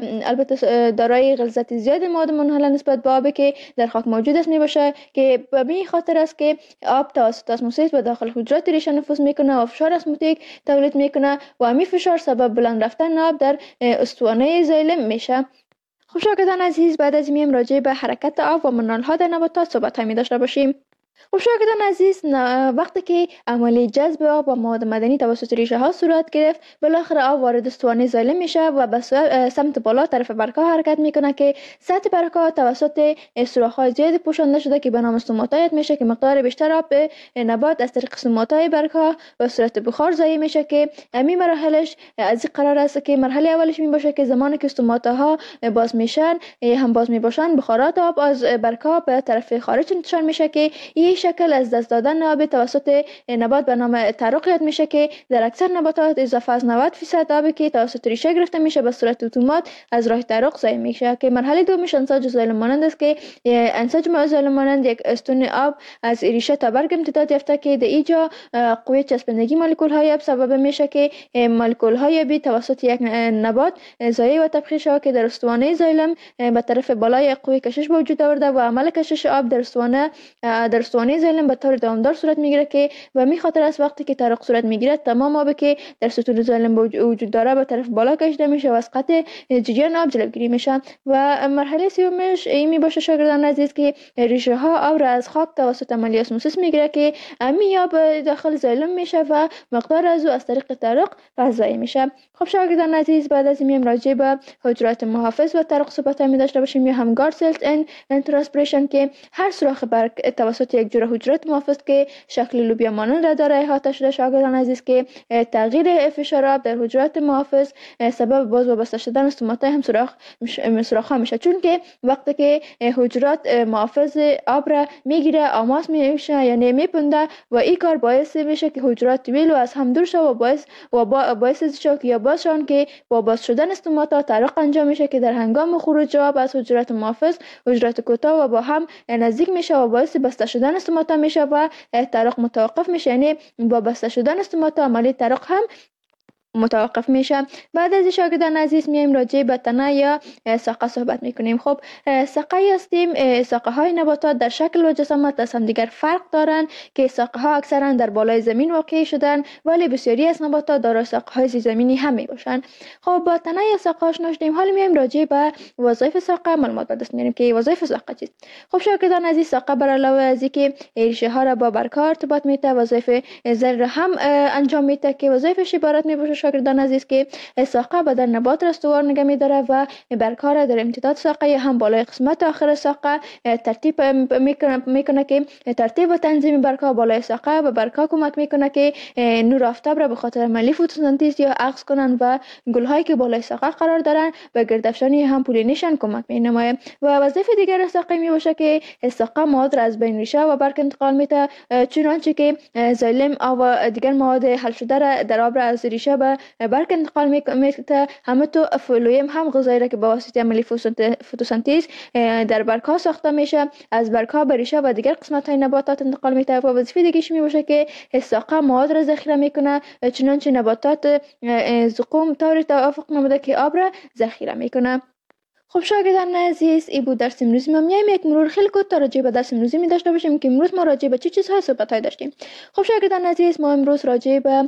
البته دارای غلظت زیاد مواد منحل نسبت به آب که در خاک موجود است می باشه که به این خاطر است که آب توسط اسموسیس به داخل حجرات ریشه نفوذ میکنه و فشار اسموتیک تولید میکنه و همین فشار سبب بلند رفتن آب در استوانه زایلم میشه. خب شاگردان عزیز، بعد از میم راجع به حرکت آب و منرال ها در نباتات صحبت می داشته باشیم. خب شاگردان عزیز، وقتی که عملیه جذب آب و مواد معدنی توسط ریشه ها صورت گرفت بالاخره آب وارد استوانه زایلم میشه و به سمت بالا طرف برگ‌ها حرکت میکنه که سطح برگ‌ها توسط سوراخ‌های زیادی پوشانده شده که به نام استوماتا میشه که مقدار بیشتر آب به نبات از طریق استوماتای برگ‌ها به صورت بخار ضایع میشه که همین مراحلش از این قرار است که مرحله اولش می باشه که زمانی که استوماتاها باز میشن هم باز میباشن بخارات آب از برگ‌ها به طرف خارج انتشار میشه که این شکل از دست دادن آب توسط نبات به نام تعرق یاد میشه که در اکثر نباتات اضافه از 90% آبی که توسط ریشه گرفته میشه به صورت اتومات از راه تعرق ضایع میشه که مرحله دومش انساج زایلم مانند است که انساج زایلم مانند یک استون آب از ریشه تا برگ امتداد یافته که در اینجا قوه چسبندگی مولکول های آب سبب میشه که مولکول های آبی توسط یک نبات ضایع و تبخیر شود که در استوانه زایلم به طرف بالای قوه کشش به وجود آورده و عمل کشش آب در استوانه درمانی زایلم به طور دوامدار صورت میگیره که و می خاطر است وقتی که ترق صورت میگیره تمام آبی که در ستون زایلم وجود داره به طرف بالا کشیده میشه و از قطع جریان آب جلوگیری میشه. و مرحله سومش این می باشه شاگردان عزیز که ریشه ها آب را از خاک توسط عملیه اسموسیس میگیره که امی آب داخل زایلم میشه و مقدار از او از طریق ترق غذایی میشه. خب شاگردان عزیز بعد از این راجع به حجرات محافظ و ترق صحبت می داشته باشیم یا هم گارد سلز ان ترانسپیریشن که هر سوراخ برگ توسط یک جوره حجرات محافظ که شکل لوبیا مانند را داره احاطه شده. شاگردان عزیز که تغییر فشار آب در حجرات محافظ سبب باز و بسته شدن استوماتای هم سوراخ ها میشه، چون که وقتی که حجرات محافظ آب را میگیره آماس میشه یعنی میپنده و این کار باعث میشه که حجرات طویل و از هم دور شد و باعث شد یا باشن که با باز شدن استوماتا ترق انجام میشه که در هنگام خروج آب از حجرات محافظ حجرات کوتاه و با هم نزدیک میشه و باعث بسته شدن استوماتا میشه و ترق متوقف میشه، یعنی با بسته شدن استوماتا عملیه ترق هم متوقف میشه. بعد از شاگردان عزیز میایم راجع به تنه یا ساقه صحبت میکنیم. خب ساقه هستیم، ساقه های نباتات در شکل و جسامت از هم دیگر فرق دارند که ساقه ها اکثرا در بالای زمین واقع شدن ولی بسیاری از نباتات دارای ساقه های زیرزمینی هم میباشند. خب با تنه یا ساقه آشنا شدیم، حالا میایم راجع به وظایف ساقه معلومات به دست میاریم که وظایف ساقه چیست. خب شاگردان عزیز ساقه بر علاوه از اینکه ریشه ها را با برگ ها ارتباط میده وظایف زر هم انجام میده که وظایفش عبارت میباشه شاگردان عزیز که ساقه بدن نبات را استوار نگه می‌داره و برگ‌ها را در امتداد ساقه یا هم بالای قسمت آخر ساقه ترتیب میکنه که ترتیب و تنظیم برگ‌ها بالای ساقه به برگ‌ها کمک میکنه که نور آفتاب را به خاطر عملیه فتوسنتز یا اخذ کنن و گل‌هایی که بالای ساقه قرار دارن به گردافشانی هم پولینیشن کمک می‌نماید. و وظیفه دیگر ساقه میباشه که ساقه مواد را از بین ریشه و برگ انتقال میده، چنانچه که زایلم و دیگر مواد حل شده را در آب را از ریشه به برگ انتقال میده. همینطور فلویم هم غذایی را که با واسطه عملیه فتوسنتز در برگ ها ساخته میشه از برگ ها به ریشه و دیگر قسمت های نباتات انتقال میده. و وظیفه دیگه‌اش میباشه که ساقه مواد را ذخیره میکنه، چنانچه نباتات زقوم طوری توافق نموده که آب را ذخیره میکنه. خب شاگردان عزیز این بود درس امروزی ما. میایم یک مرور خیلی کوتاه راجع به درس امروزی می داشته باشیم که امروز ما راجع به چه چیزهای صحبت داشتیم. خب شاگردان عزیز ما امروز راجع به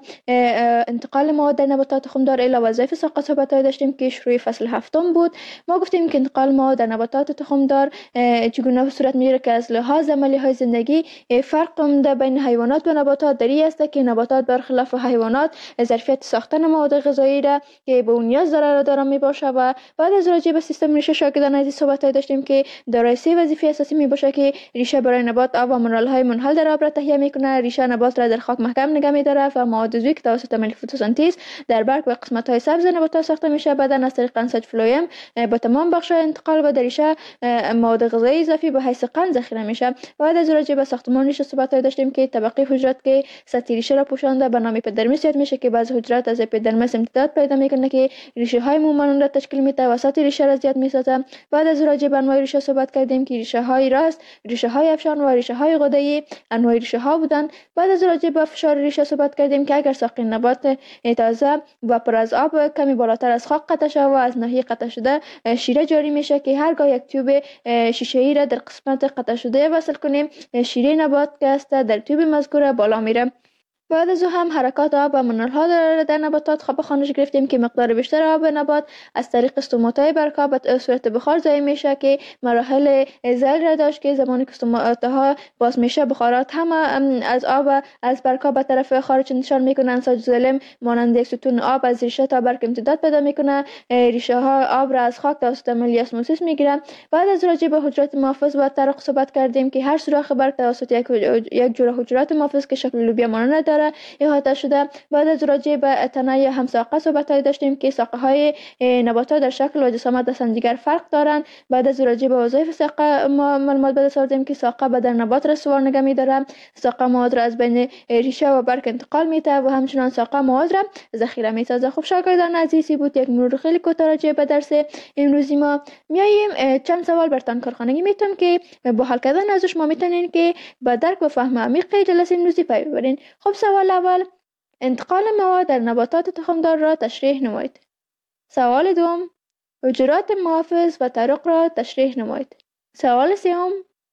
انتقال مواد در نباتات تخمدار الی وظایف ساقه صحبت داشتیم که شروع فصل هفتم بود. ما گفتیم که انتقال مواد در نباتات تخمدار چگونه صورت میگیره که از لحاظ عملی های زندگی فرق عمده بین حیوانات و نباتات در این است که نباتات برخلاف حیوانات ظرفیت ساختن مواد غذایی را که به اون نیاز داره میباشه. و بعد از راجع به سیستم ریشه شاگردان عزیز صحبت داشتیم که دارای سه وظیفه اساسی می باشه که ریشه برای نبات آب و منرال های منحل در آب را تهیه میکنه، ریشه نبات را در خاک محکم نگه میداره و مواد عضوی که توسط عملیه فتوسنتز در برگ و قسمت های سبز نبات ساخته میشه بعدا از طریق انساج فلویم به تمام بخش انتقال و در ریشه مواد غذایی اضافی به حیث قند ذخیره میشه. بعد از راجع به ساختمان ریشه صحبت داشتیم که طبقه حجرات که سطح ریشه را پوشانده به نام اپیدرمیس یاد میشه که بعض حجرات از اپیدرمیس امتداد پیدا میکنه که ریشه های مومانند را تشکیل میده و سطح ریشه را زیاد میسازه. بعد از راجع به انواع ریشه صحبت کردیم که ریشه های راست، ریشه های افشان و ریشه های غده‌ای انواع ریشه ها بودند. بعد از راجع به فشار ریشه صحبت کردیم که اگر ساق نبات تازه و پر از آب کمی بالاتر از خاک قطع شده و از ناحیه قطع شده شیره جاری میشه که هرگاه یک تیوب شیشه‌ای را در قسمت قطع شده وصل کنیم شیره نبات که است در تیوب مذکور بالا میره. بعد از او هم حرکات آب و منرال‌ها در نباتات خواب خانش گرفتیم که مقدار بیشتر آب نبات از طریق استوماتای برگ‌ها به صورت بخار ضایع میشه که مراحل زل را داشت که زمانی که استوماتاها باز میشه بخارات هم از آب از برگ‌ها به طرف خارج انتشار میکنن. انساج زلم مانند یک ستون آب از ریشه تا برگ امتداد پیدا میکنه، ریشه ها آب را از خاک توسط عملیه اسموسیس میگیره. بعد از راجع به حجرات محافظ و ترق صحبت کردیم که هر سوراخ برگ توسط یک جوره حجرات محافظ که شکل لوبیا مانند داره احاطه شده. بعد از راجع به تنه یا هم ساقه صحبت داشتیم که ساقه های نباتات در شکل و جسامت از هم دیگر فرق دارند. بعد از راجع به وظایف ساقه ما معلومات به دست آوردیم که ساقه بدن نبات را سوار نگه می‌داره، ساقه مواد را از بین ریشه و برگ انتقال میده و همچنان ساقه مواد را ذخیره میسازه. خب شاگردان عزیزی بود یک مرور خیلی کوتاه راجع به درس امروزی ما. میایم چند سوال برتان کارخانگی میتونم که با حل کردن ازش ما میتونین که با درک و فهم عمیق جلسه امروزی پی ببرین. خب سوال اول، انتقال مواد در نباتات تخمدار را تشریح نمایید. سوال دوم، حجرات محافظ و ترق را تشریح نمایید. سوال سوم،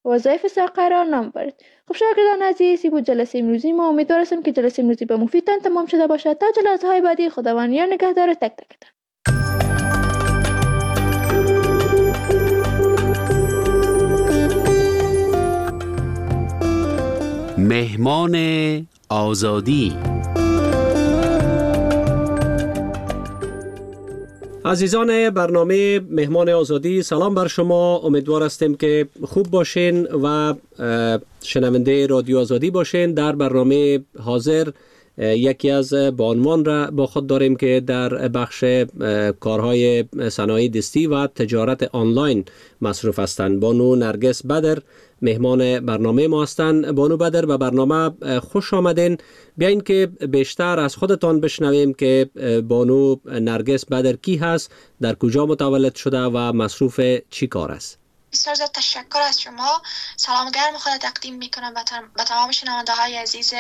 وظایف سر قرار نمیبرید. خب شاگردان عزیز، بود جلسه امروزی ما. امیدوارم که جلسه امروزی به مفیدتان تمام شده باشد. تا جلسه های بعدی خداوند یار نگهدار تک تکتان. مهمان آزادی. عزیزان برنامه مهمان آزادی، سلام بر شما. امیدوار هستیم که خوب باشین و شنونده رادیو آزادی باشین. در برنامه حاضر یکی از بانوان را با خود داریم که در بخش کارهای صنایع دستی و تجارت آنلاین مصروف هستند. بانو نرگس بدر مهمان برنامه ما هستند. بانو بدر، به برنامه خوش آمدین. بیاین که بیشتر از خودتان بشنویم که بانو نرگس بدر کی هست، در کجا متولد شده و مصروف چی کار است. بسیار زیاد تشکر از شما. سلام گرم خود تقدیم میکنم به تمام شنونده های عزیز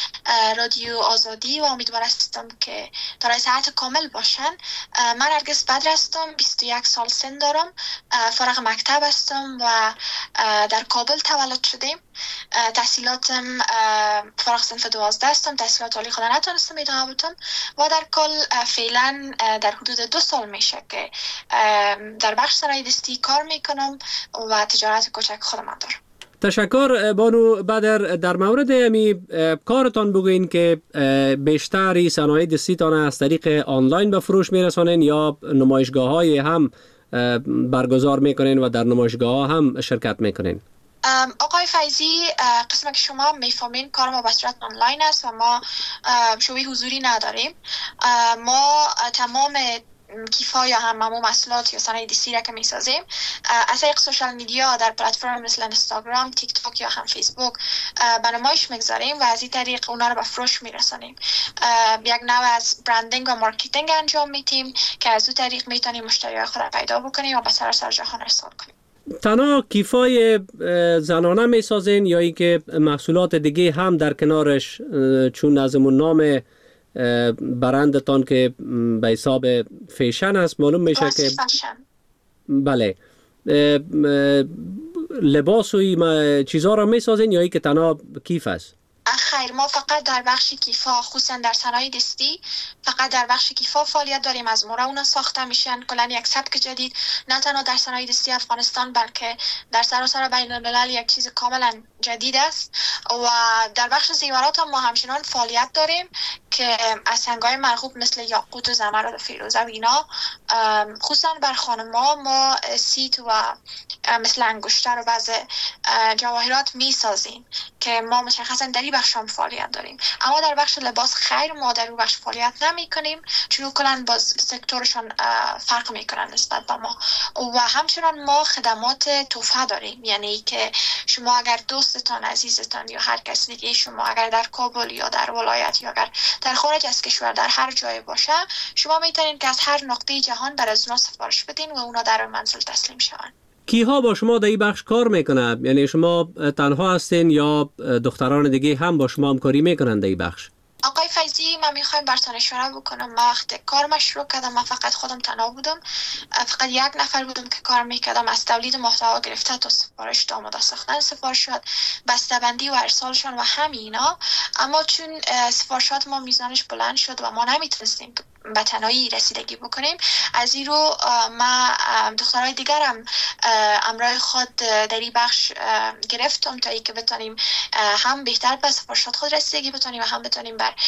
رادیو آزادی و امیدوار هستم که در صحت کامل باشن. من نرگس بدر هستم، 21 سال سن دارم، فارغ مکتب هستم و در کابل تولد شدیم. تحصیلاتم فارغ صنف 12 هستم، تحصیلات عالی خود نتونستم ادامه بدم و در کل فعلا در حدود 2 سال میشه که در بخش صنایع دستی کار میکنم و تجارت کوچک خودم دارم. تشکر بانو بدر. در مورد امی کارتان بگوین که بیشتری صنایع دستیتان از طریق آنلاین به فروش میرسانین یا نمایشگاه های هم برگزار میکنین و در نمایشگاه ها هم شرکت میکنین؟ آقای فیضی، قسمت که شما میفهمین کار ما به صورت آنلاین است و ما شوی حضوری نداریم. ما تمام کیفا یا هم محصولات یا صنایع دستی را که میسازیم از طریق سوشال میدیا در پلتفرم مثل اینستاگرام، تیک تاک یا هم فیسبوک به نمایش میگذاریم و از این طریق اونا رو به فروش میرسانیم. یک نوع از برندینگ و مارکتینگ انجام میدیم که از اون طریق میتونیم مشتریای خود را پیدا بکنیم و به سراسر جهان ارسال کنیم. تنها کیفای زنانه میسازین یا اینکه محصولات دیگه هم در کنارش، چون از اون نام برندتان که به حساب فیشن است معلوم میشه که بله لباس و چیزها را میسازین یا اینکه تنها کیف است؟ خیر، ما فقط در بخش کیفا، خصوصا در صنایع دستی فقط در بخش کیفا فعالیت داریم. از مورا اونا ساخته میشن. کلا یک سبک جدید نه تنها در صنایع دستی افغانستان بلکه در سراسر بین الملل یک چیز کاملا جدید است. و در بخش زیورات هم ما همچنان فعالیت داریم که از سنگ‌های مرغوب مثل یاقوت و زمرد و فیروزه و اینا، خصوصا بر خانم‌ها ما سیت و مثل انگشتر و بعض جواهرات میسازیم که ما مشخصا در این بخش هم فعالیت داریم. اما در بخش لباس خیر، ما در اون بخش فعالیت نمی‌کنیم چون کلاً باز سکتورشون فرق می‌کنن نسبت به ما. و همچنان ما خدمات تحفه داریم، یعنی که شما اگر دوستتان، عزیزتان یا هر کس دیگه شما اگر در کابل یا در ولایت یا اگر در خارج از کشور در هر جای باشه، شما میتونین که از هر نقطه جهان بر از اونا سفارش بدین و اونا در منزل تسلیم شون. کیها با شما در این بخش کار میکنه؟ یعنی شما تنها هستین یا دختران دیگه هم با شما همکاری میکنن در این بخش؟ آقای فیضی، من میخوایم براتون اشاره بکنم. من وقت کارم شروع کردم، من فقط خودم تنها بودم، فقط یک نفر بودم که کار میکردم، از تولید محتوا گرفته تا سفارش، تا آماده ساختن سفارشات، بسته‌بندی و ارسالشون و همینا. اما چون سفارشات ما میزانش بلند شد و ما نمیتونستیم به تنهایی رسیدگی بکنیم، از این رو ما دخترای دیگرم امرای خود در این بخش گرفتم تا ای که بتونیم هم بهتر به سفارشات خود رسیدگی بتونیم و هم بتونیم بر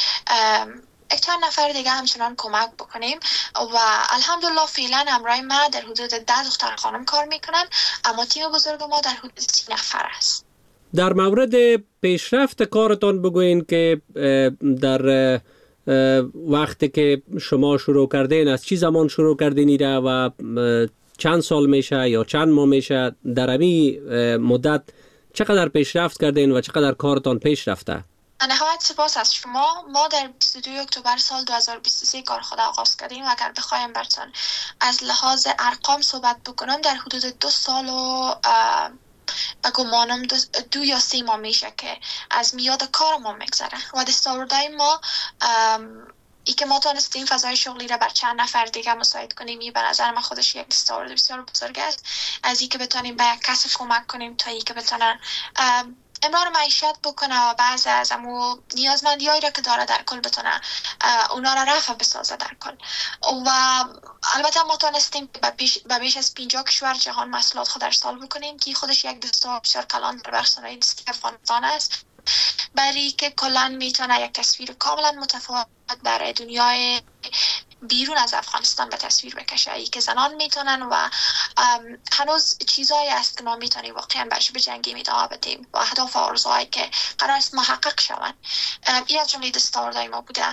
یک چند نفر دیگه همچنان کمک بکنیم. و الحمدلله فعلا امرای ما در حدود 10 دختر خانم کار میکنن، اما تیم بزرگ ما در حدود 30 نفر است. در مورد پیشرفت کارتان بگوین که در وقتی که شما شروع کردین، از چی زمان شروع کردین ایره و چند سال میشه یا چند ماه میشه، در امی مدت چقدر پیشرفت کردین و چقدر کارتان پیش رفته؟ نهایت سپاس از شما. ما در 22 اکتبر سال 2023 کار خود آغاز کردیم و اگر بخوایم براتون از لحاظ ارقام صحبت بکنم، در حدود 2 سال و به گمانم 2 یا 3 ماه میشه که از میاد کار ما میگذره و دستاوردهای ما ای که ما تونستیم فضای شغلی را بر چند نفر دیگه مساعد کنیم، این به نظر من خودش یک دستاورد بسیار بزرگ است. از این که بتونیم به یک کس کمک کنیم تا ای که بتونن امرار معیشت بکنه و بعض از امو نیازمندی‌هایی را که داره در کل بتونه اونا را رفع بسازه در کل. و البته ما تونستیم به بیش از 50 کشور جهان محصولات خود ارسال بکنیم که خودش یک دستاورد بسیار کلان در بخش صنایع دستی افغانستان است، برای که کلا میتونه یک تصویر کاملا متفاوت برای دنیای بیرون از افغانستان به تصویر بکشه، ای که زنان میتونن و هنوز چیزایی است که ما میتونیم واقعا برش بجنگیم، ادامه بدیم و اهداف و آرزوهایی که قرار است محقق شوند. این از جمله دستاوردهای ما بوده.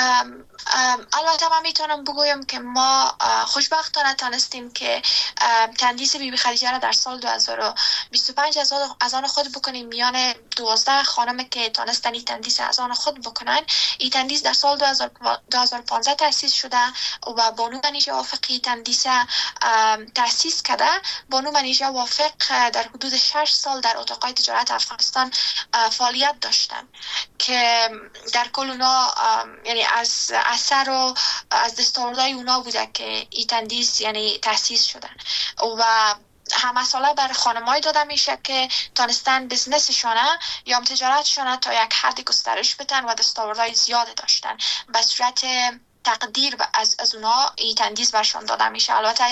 البته من میتونم بگویم که ما خوشبختانه تونستیم که تندیس بیبی خدیجه را در سال 2025 از آن خود بکنیم. میان 12 خانم که تونستن این تندیس از آن خود بکنن، این تندیس در سال 2015 تأسیس شده و بانو منیژه وافقی تندیس تأسیس کرده. بانو منیژه وافق در حدود 6 سال در اتاقای تجارت افغانستان فعالیت داشتن که در کل اونا یعنی از اثر و از دستاوردهای اونا بوده که این تندیس یعنی تأسیس شده و همه ساله بر خانم‌های داده میشه که تانستن بزنسشونه یا تجارتشونه تا یک حد گسترش بدن و دستاوردهای زیاد داشتن. به صورت تقدیر از اونا این تندیس برشان داده میشه. البته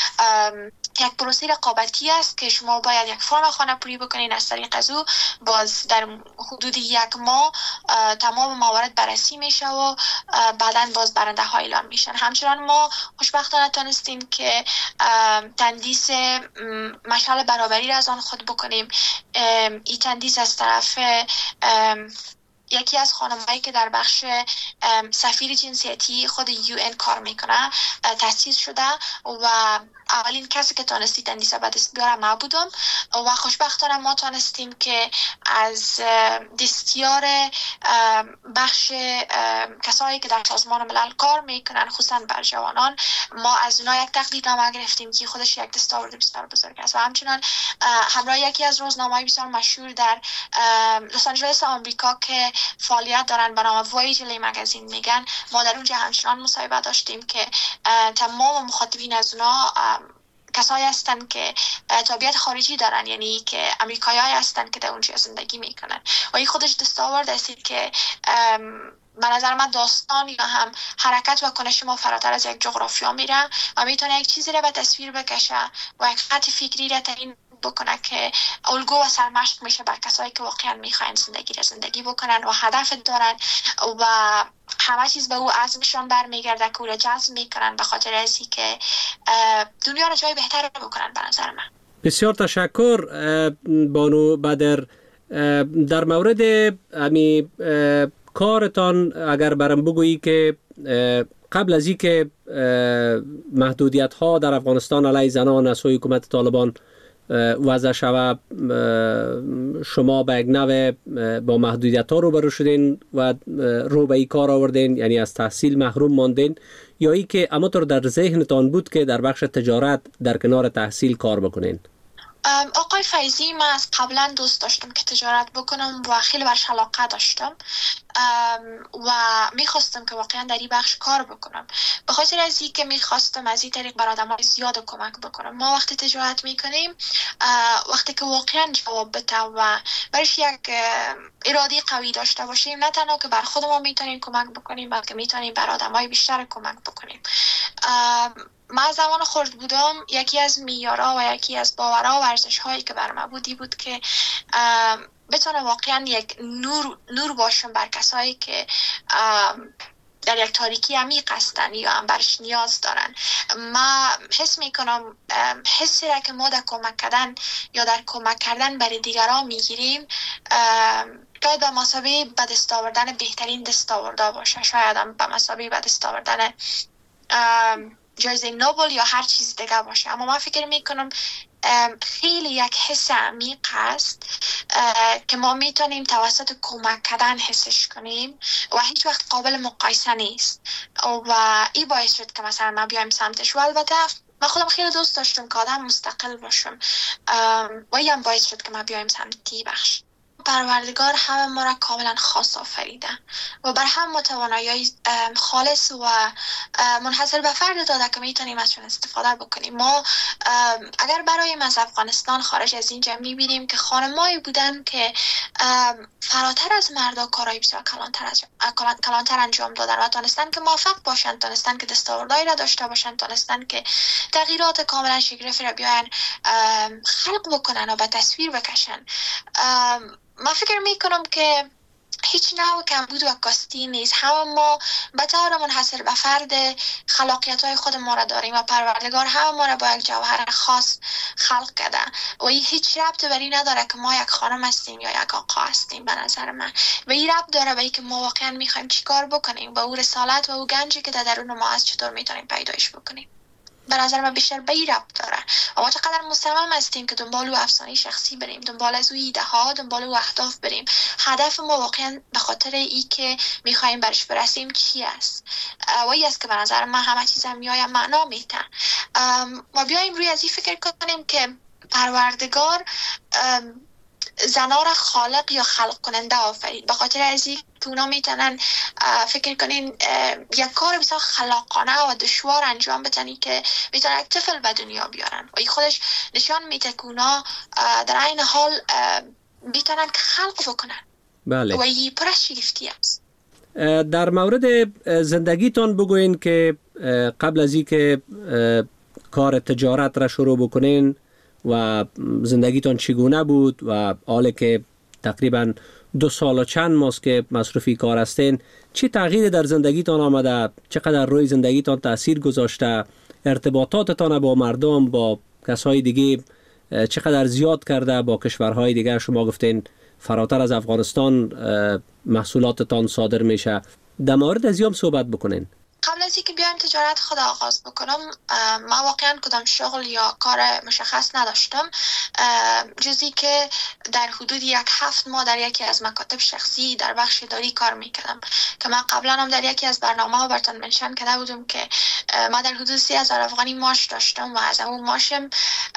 یک پروسه رقابتی است که شما باید یک فرم خانه‌پوری بکنین. از طریق از او باز در حدود 1 ماه تمام موارد بررسی میشه و بعداً باز برنده ها اعلام میشن. همچنان ما خوشبختانه تونستیم که تندیس مشعل برابری را از آن خود بکنیم. این تندیس از طرف یکی از خانم‌هایی که در بخش سفیر جنسیتی خود UN کار میکنه تأسیس شده و اولین کسی که تونستی تندیس به دست بیاره ما بودم و خوشبختانه ما تونستیم که از دستیار بخش کسایی که در سازمان ملل کار میکنن خصوصا بر جوانان، ما از اونها یک تقدیرنامه گرفتیم که خودش یک دستاورد بسیار بزرگ است. و همچنان همراه یکی از روزنامه‌های بسیار مشهور در لس آنجلس آمریکا که فعالیت دارن به نام وایجلی مگزین میگن، ما در اونجا همچنان مصاحبه داشتیم که تمام مخاطبین از اونها کسایی هستن که تابعیت خارجی دارن، یعنی که امریکایی هستن که در اونجا زندگی میکنن و این خودش دستاورد است که به نظر من داستان یا هم حرکت و کنش ما فراتر از یک جغرافیا میره و میتونه یک چیزی رو به تصویر بکشه و یک خط فکری رو تعیین بکنه که الگو و سرمشق میشه بر کسایی که واقعا میخواین زندگی بکنن و هدف دارن و همه چیز به او عزمشان برمیگرده که او را جذب میکنن به خاطر ازی که دنیا را جای بهتر بکنن. به نظر من بسیار تشکر بانو بدر. در مورد امی کارتان اگر برام بگویی که قبل از اینکه محدودیت ها در افغانستان علیه زنان از سوی حکومت طالبان وضع شود، شما به یک نوع با محدودیت ها روبرو شدین و رو به این کار آوردین، یعنی از تحصیل محروم ماندین، یا ای که همانطور در ذهنتان بود که در بخش تجارت در کنار تحصیل کار بکنین؟ آقای فیضی، من از قبلا دوست داشتم که تجارت بکنم و خیلی برش علاقه داشتم و میخواستم که واقعا در این بخش کار بکنم، به خاطر از این که میخواستم از این طریق بر آدم‌های زیاد کمک بکنم. ما وقتی تجارت میکنیم وقتی که واقعا جواب بده و برش یک اراده قوی داشته باشیم، نه تنها که بر خودمون میتونیم کمک بکنیم بلکه میتونیم بر آدم‌های بیشتر کمک بکنیم. من زمان خرد بودم یکی از معیارها و یکی از باورها و ارزش‌هایی که بر من بودی بود که بتونه واقعا یک نور باشم بر کسایی که در یک تاریکی عمیق هستن یا هم برش نیاز دارن. من حس میکنم حسی را که ما در کمک کردن یا در کمک کردن برای دیگران میگیریم شاید به مثابه به دست آوردن بهترین دستاوردا باشه، شاید هم به مثابه به دست آوردن جایزه نوبل یا هر چیز دیگه باشه. اما من فکر میکنم خیلی یک حس عمیق هست که ما میتونیم توسط کمک کردن حسش کنیم و هیچ وقت قابل مقایسه نیست و این باعث شد که مثلا ما بیایم سمتش. و البته من خودم خیلی دوست داشتم که آدم مستقل باشم و این هم باعث شد که ما بیایم سمتی بخش. پروردگار همه ما را کاملا خاص آفریده و و بر هم ما توانایی خالص و منحصر به فرد داده که میتونیم ازشون استفاده بکنیم. ما اگر برایم از افغانستان خارج از اینجا میبینیم که خانمایی بودن که فراتر از مردا کارهای بسیار کلانتر انجام دادن و تانستن که موفق باشن، تانستن که دستاوردهایی را داشته باشن، تانستن که تغییرات کاملا شگرفی را بیاین خلق بکنن و به تصویر بکشن. ما فکر میکنم که هیچ نوع کمبود و کاستی نیست. همه ما به طور منحصر به فرد خلاقیت های خود ما را داریم و پروردگار همه ما را با یک جوهر خاص خلق کرده و این هیچ ربط بر این نداره که ما یک خانم هستیم یا یک آقا هستیم. به نظر من و این ربط داره به اینکه ما واقعا میخوایم چیکار بکنیم و او رسالت و او گنجی که در درون ما هست چطور میتونیم پیدایش بکنیم. به نظر من بیشتر به این ربط داره و ما چقدر مصمم هستیم که دنبال او افسانه شخصی بریم، دنبال از او ایده ها، دنبال او اهداف بریم. هدف ما واقعا به خاطر ای که میخوایم برش برسیم چی است و این است که به نظر من همه چیز هم میایم معنا میتن. ما بیایم روی از این فکر کنیم که پروردگار زنا را خالق یا خلق کننده آفرید به خاطر از این که اونا میتونن فکر کنین یک کار بسیار خلاقانه و دشوار انجام بدن که میتونن یک طفل به دنیا بیارن و این خودش نشان میده که اونا در این حال میتونن که خلق بکنن. بله. و این پر از شگفتی است. در مورد زندگیتان بگوین که قبل از این که کار تجارت را شروع بکنین و زندگیتان چگونه بود و حالا که تقریبا 2 سال و چند ماست که مصروفی کار هستین، چه تغییری در زندگیتان آمده؟ چقدر روی زندگیتان تأثیر گذاشته؟ ارتباطاتتان با مردم، با کسای دیگه چقدر زیاد کرده؟ با کشورهای دیگه شما گفتین فراتر از افغانستان محصولاتتان صادر میشه. در مورد از هم صحبت بکنین. قبل از اینکه بیایم تجارت خود آغاز بکنم، من واقعا کدام شغل یا کار مشخص نداشتم جزی که در حدود 7 ماه در یکی از مکاتب شخصی در بخش اداری کار میکردم که من قبلا هم در یکی از برنامه‌ها براتون منشن کرده بودم که من در حدود 30,000 افغانی معاش داشتم و از اون معاشم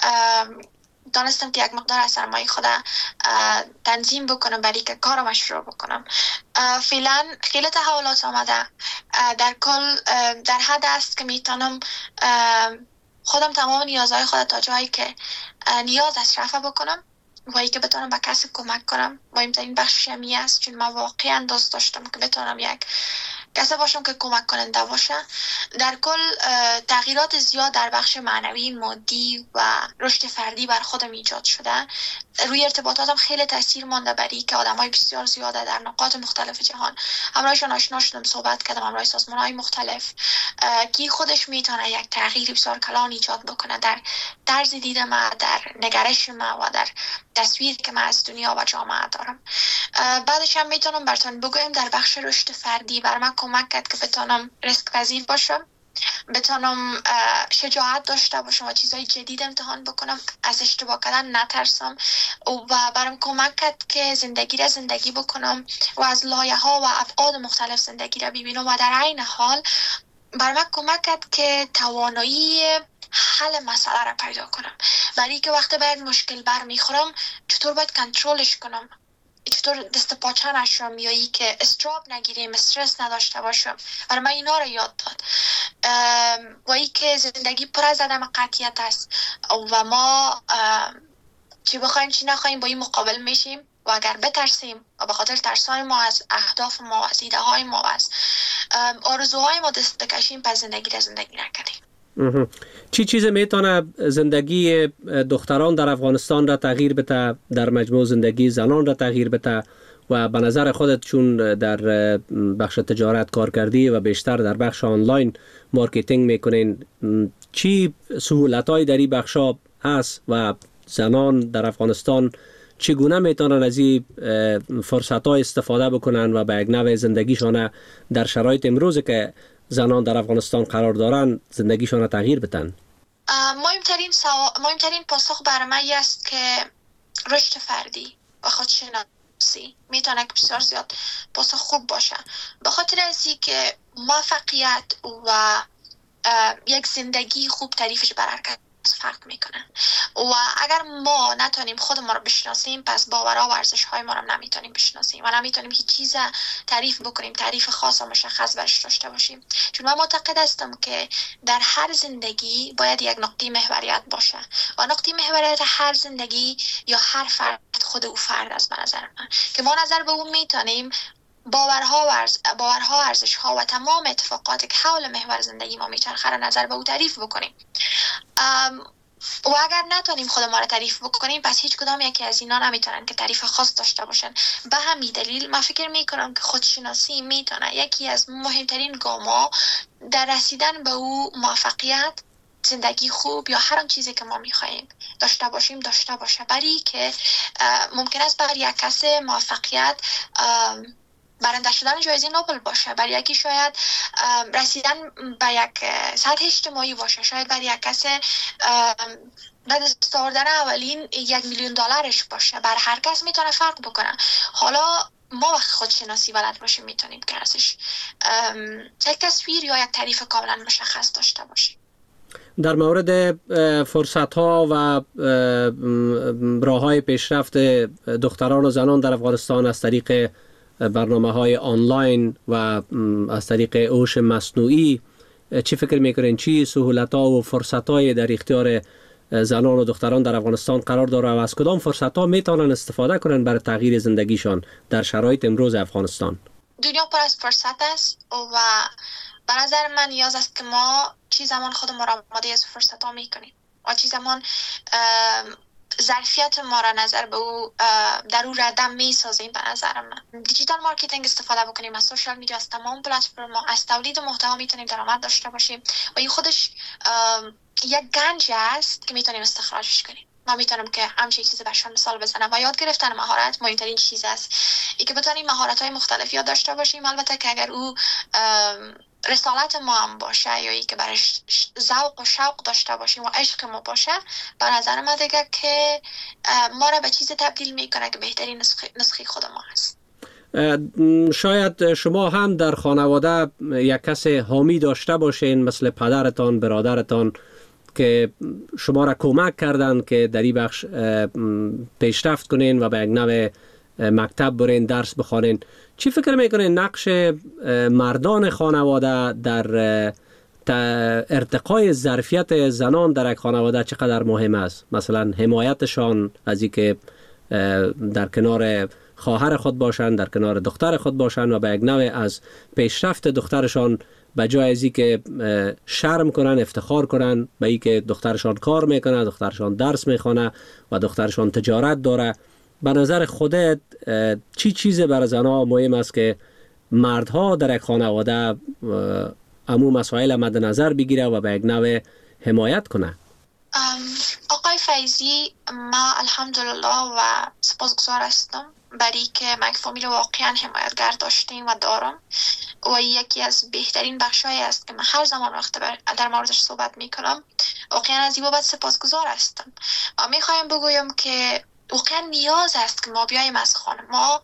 دانستم که یک مقدار از سرمایه خودم تنظیم بکنم برای که کارم شروع بکنم. فعلا خیلی تحولات آمده. در کل در حد است که میتونم خودم تمام نیازهای خودم تا جایی که نیاز است رفع بکنم و ای که بتونم به کسی کمک کنم. مهمترین بخش همی است چون من واقعا دوست داشتم که بتونم یک کسی باشم که کمک کننده باشه. در کل تغییرات زیاد در بخش معنوی، مادی و رشد فردی بر خودم ایجاد شده. روی ارتباطاتم خیلی تاثیر مانده بری که آدمای بسیار زیاده در نقاط مختلف جهان همراهشون آشنا شدم، صحبت کردم، همراه سازمان‌های مختلف که خودش میتونه یک تغییر بسیار کلان ایجاد بکنه در طرز دید من، در نگرش من و در تصویر که من از دنیا و جامعه دارم. بعدش هم میتونم براتون بگویم در بخش رشد فردی بر من کمک کرد که بتونم ریسک پذیر باشم، بتونم شجاعت داشته باشم و چیزهای جدید امتحان بکنم، از اشتباه کردن نترسم و برام کمک کرد که زندگی بکنم و از لایه‌ها و ابعاد مختلف زندگی را ببینم و در عین حال برام کمک کرد که توانایی حل مسئله را پیدا کنم. برای که وقتی باید مشکل برمیخورم چطور باید کنترلش کنم، چطور دست پاچه نشم یا ای که استراب نگیریم، استرس نداشته باشم. برای من اینا رو یاد داد و ای که زندگی پر از عدم قطعیت است و ما چی بخوایم چی نخوایم با این مقابل میشیم و اگر بترسیم و به خاطر ترسای ما از اهداف ما، از ایده های ما، از آرزوهای ما دست بکشیم، پس زندگی نکردیم. چی چیز میتونه زندگی دختران در افغانستان را تغییر بده، در مجموع زندگی زنان را تغییر بده و به نظر خودت چون در بخش تجارت کار کردی و بیشتر در بخش آنلاین مارکتینگ میکنین، چی سهولت‌های در این بخشا هست و زنان در افغانستان چگونه میتونن از این فرصت‌ها استفاده بکنن و به یک نوع زندگیشان در شرایط امروزی که زنان در افغانستان قرار دارن زندگیشان تغییر بدن؟ مهمترین پاسخ برای من است که رشد فردی و خودشناسی میتونه که بسیار زیاد پاسخ خوب باشه، به خاطر از اینکه موفقیت و یک زندگی خوب تعریفش بر فرق میکنن و اگر ما نتونیم خود ما رو بشناسیم پس باورها و ارزش های ما رو نمیتونیم بشناسیم و نمیتونیم هیچ چیز تعریف بکنیم، تعریف خاص و مشخص برش داشته باشیم. چون من معتقد هستم که در هر زندگی باید یک نقطه محوریت باشه و نقطه محوریت هر زندگی یا هر فرد خود او فرد است. به نظر من که ما نظر به اون میتونیم باورها ارزش‌ها و تمام اتفاقاتی که حول محور زندگی ما میچرخه را نظر به او تعریف بکنیم و اگر نتونیم خود ما را تعریف بکنیم پس هیچ کدام یکی از اینا نمیتونن که تعریف خاص داشته باشن. به همین دلیل من فکر میکنم که خودشناسی میتونه یکی از مهمترین گام‌ها در رسیدن به او موفقیت، زندگی خوب یا هر آن چیزی که ما میخواهیم داشته باشیم داشته باشه. برای که ممکن است برای یک کس موفقیت برنده شدن جایزه نوبل باشه، برای یکی شاید رسیدن به یک سطح اجتماعی باشه، شاید برای یک کس به دست آوردن اولین $1,000,000 باشه. بر هر کس میتونه فرق بکنه. حالا ما وقت خودشناسی بلد باشیم میتونیم که ازش یک تصویر یا یک تعریف کاملا مشخص داشته باشیم. در مورد فرصت‌ها و راه‌های پیشرفت دختران و زنان در افغانستان از طریق برنامه‌های آنلاین و از طریق هوش مصنوعی چی فکر می‌کنین؟ چی سهولت‌ها و فرصت‌های در اختیار زنان و دختران در افغانستان قرار داره و از کدام فرصت‌ها میتونن استفاده کنن برای تغییر زندگیشان در شرایط امروز افغانستان؟ دنیا پر از فرصت است و به نظر من نیاز است که ما چی زمان خود ما را آماده از فرصت‌ها می‌کنیم و چی زمان ظرفیت ما را نظر به او در او ردم می‌سازیم. به نظر من دیجیتال مارکتینگ استفاده بکنیم، از سوشال میدیا، از تمام پلتفرم‌ها، از تولید محتوا میتونیم درآمد داشته باشیم و این خودش یک گنج است که میتونیم استخراجش کنیم. من میتونم که همچین چیزی برشان مثال بزنم و یاد گرفتن مهارت مهمترین چیز است. ای که بتونیم مهارت‌های مختلف یاد داشته باشیم، البته که اگر او رسالت ما هم باشه یا ای که برش ذوق و شوق داشته باشیم و عشق ما باشه، به نظر من دیگه که ما را به چیز تبدیل میکنه که بهترین نسخه خود ما هست. شاید شما هم در خانواده یک کس حامی داشته باشین مثل پدرتان، برادرتان که شما را کمک کردن که در این بخش پیشرفت کنین و به یک نوع مکتب برین، درس بخوانین. چی فکر میکنین نقش مردان خانواده در ارتقای ظرفیت زنان در یک خانواده چقدر مهم است؟ مثلا حمایتشان از این که در کنار خواهر خود باشند، در کنار دختر خود باشند و به یک نوع از پیشرفت دخترشان به جای از این که شرم کنن، افتخار کنن به این که دخترشان کار میکنه، دخترشان درس میخونه و دخترشان تجارت داره. به نظر خودت چی چیز برای زنها مهم است که مردها در یک خانواده امو مسائل مد نظر بگیره و به یک نوع حمایت کنه؟ آقای فیضی، ما الحمدلله و سپاسگزار هستم برای که من فامیل واقعا حمایتگر داشتیم و دارم و یکی از بهترین بخشایی است که من هر زمان وقت در موردش صحبت میکنم. واقعا از این بابت سپاسگزار هستم. میخوایم بگویم که واقعا نیاز است که ما بیاییم از خانم ما،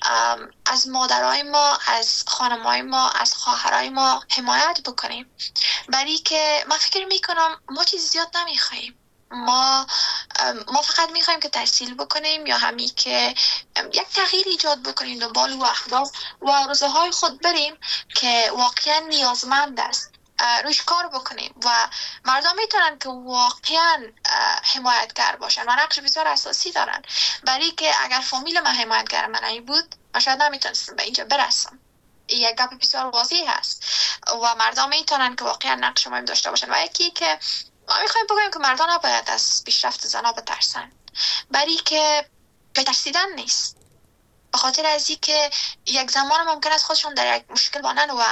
از مادرای ما، از خانمای ما، از خواهرای ما حمایت بکنیم، برای که من فکر میکنم ما چیز زیاد نمیخوایم. ما فقط میخوایم که تحصیل بکنیم یا همین که یک تغییر ایجاد بکنیم، دنبال و اهداف و آرزوهای خود بریم که واقعا نیازمند است روش کار بکنیم و مردم میتونن که واقعا حمایتگر باشن و نقش بسیار اساسی دارن. برای که اگر فامیل من حمایتگر من بود من شاید نمیتونستم به اینجا برسم. یک گپ بسیار واضح هست و مردم میتونن که واقعا نقش مهم داشته باشن و یکی که ما میخوایم بگویم که مردان نباید از پیشرفت زنها بترسن، برای که بترسیدن نیست، به خاطر از این که یک زمان ممکن است خودشون در یک مشکل بانن و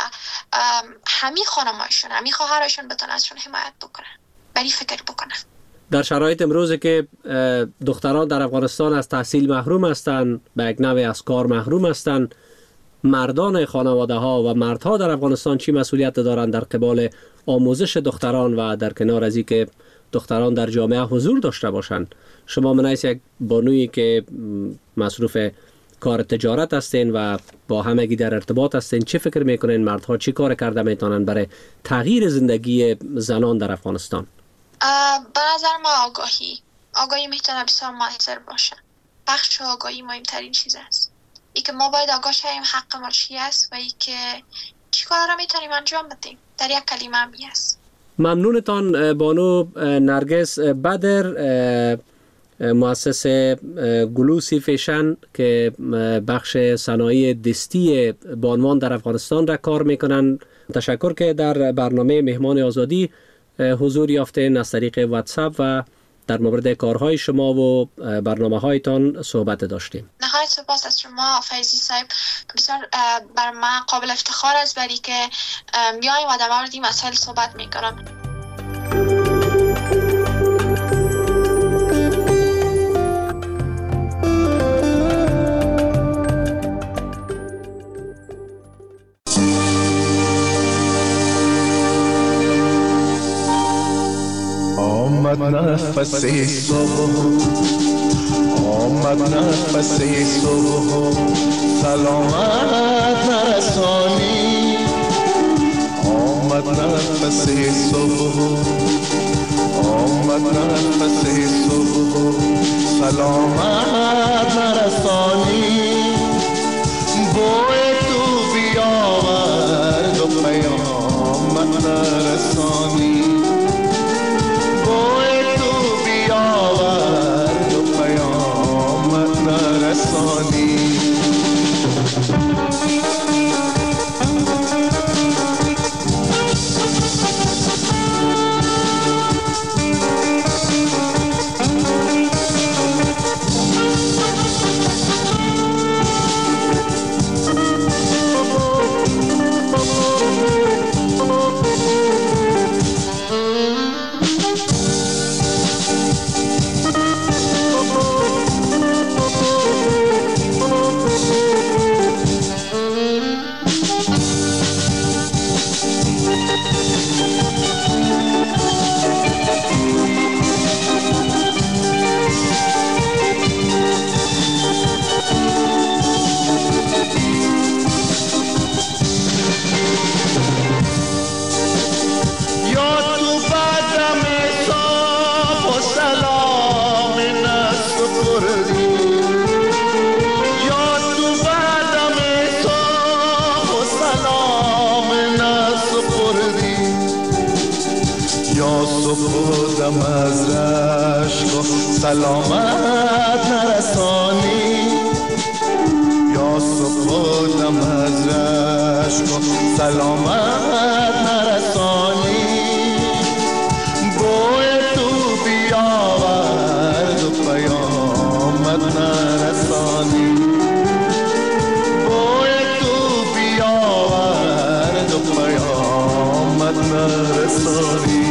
همین خانمایشون، همین خواهرایشون بتونن ازشون حمایت بکنن، برای فکر بکنن. در شرایط امروزی که دختران در افغانستان از تحصیل محروم هستند، به یک نوع از کار محروم هستند، مردان خانواده ها و مردها در افغانستان چی مسئولیت دارند در قبال آموزش دختران و در کنار از این که دختران در جامعه حضور داشته باشند؟ شما منیس یک بانویی که مصروف کار تجارت هستین و با همگی در ارتباط هستین، چه فکر میکنین مردها چی کار کرده میتونن برای تغییر زندگی زنان در افغانستان؟ به نظر ما آگاهی میتونه بسیار موثر باشه. بخش آگاهی مهمترین چیز است. ای که ما باید آگاه شویم حق ما چی است و ای که چی کار را میتونیم انجام بدیم. در یک کلمه هم است. ممنونتان بانو نرگس بدر، مؤسس گلوسی فیشن که بخش صنایع دستی بانوان در افغانستان را کار میکنن. تشکر که در برنامه مهمان آزادی حضور یافتین از طریق واتساپ و در مورد کارهای شما و برنامه هایتان صحبت داشتیم. نهایت سپاس از شما فیضی صاحب. بسیار بر من قابل افتخار است برای که میایم و در مورد این مسائل صحبت میکنم. آمد نفس صبح، آمد نفس صبح، سلامت نرسانی. آمد نفس صبح، آمد نفس صبح، سلامت نرسانی. بوی تو بیاورد و پیامت نرسانی. بودم از رشک سلامت نرسانی. یا سپردم از رشک سلامت نرسانی. بوی تو بیاورد و پیامت نرسانی. بوی تو بیاورد و پیامت نرسانی.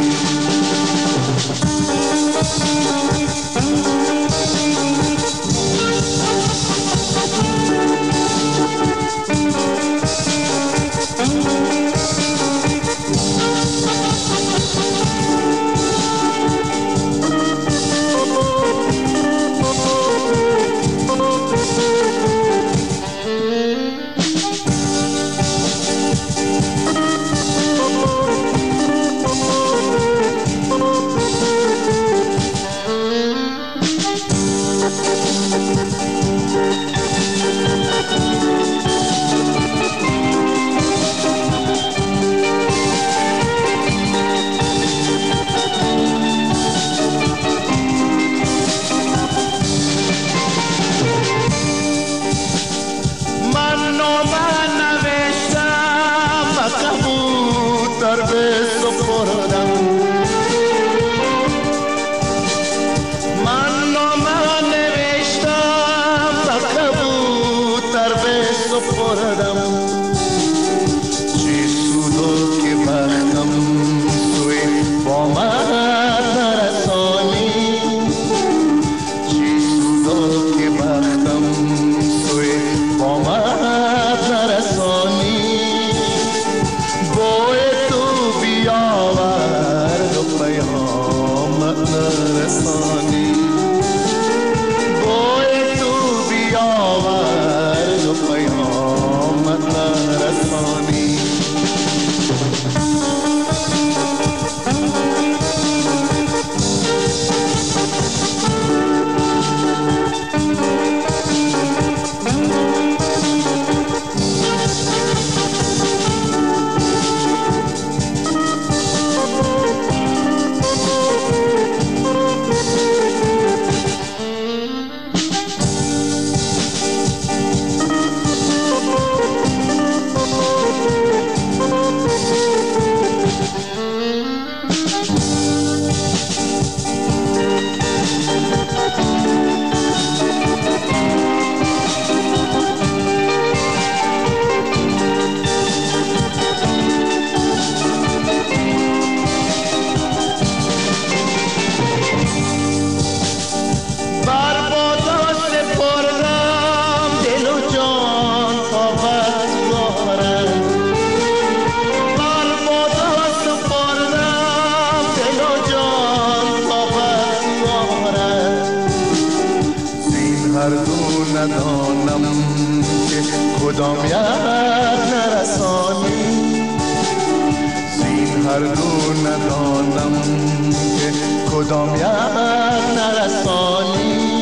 کدام یک نرسانی، زین هر دو ندانم که کدام یک نرسانی.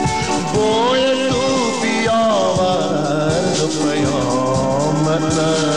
بوی تو بیاورد و پیامت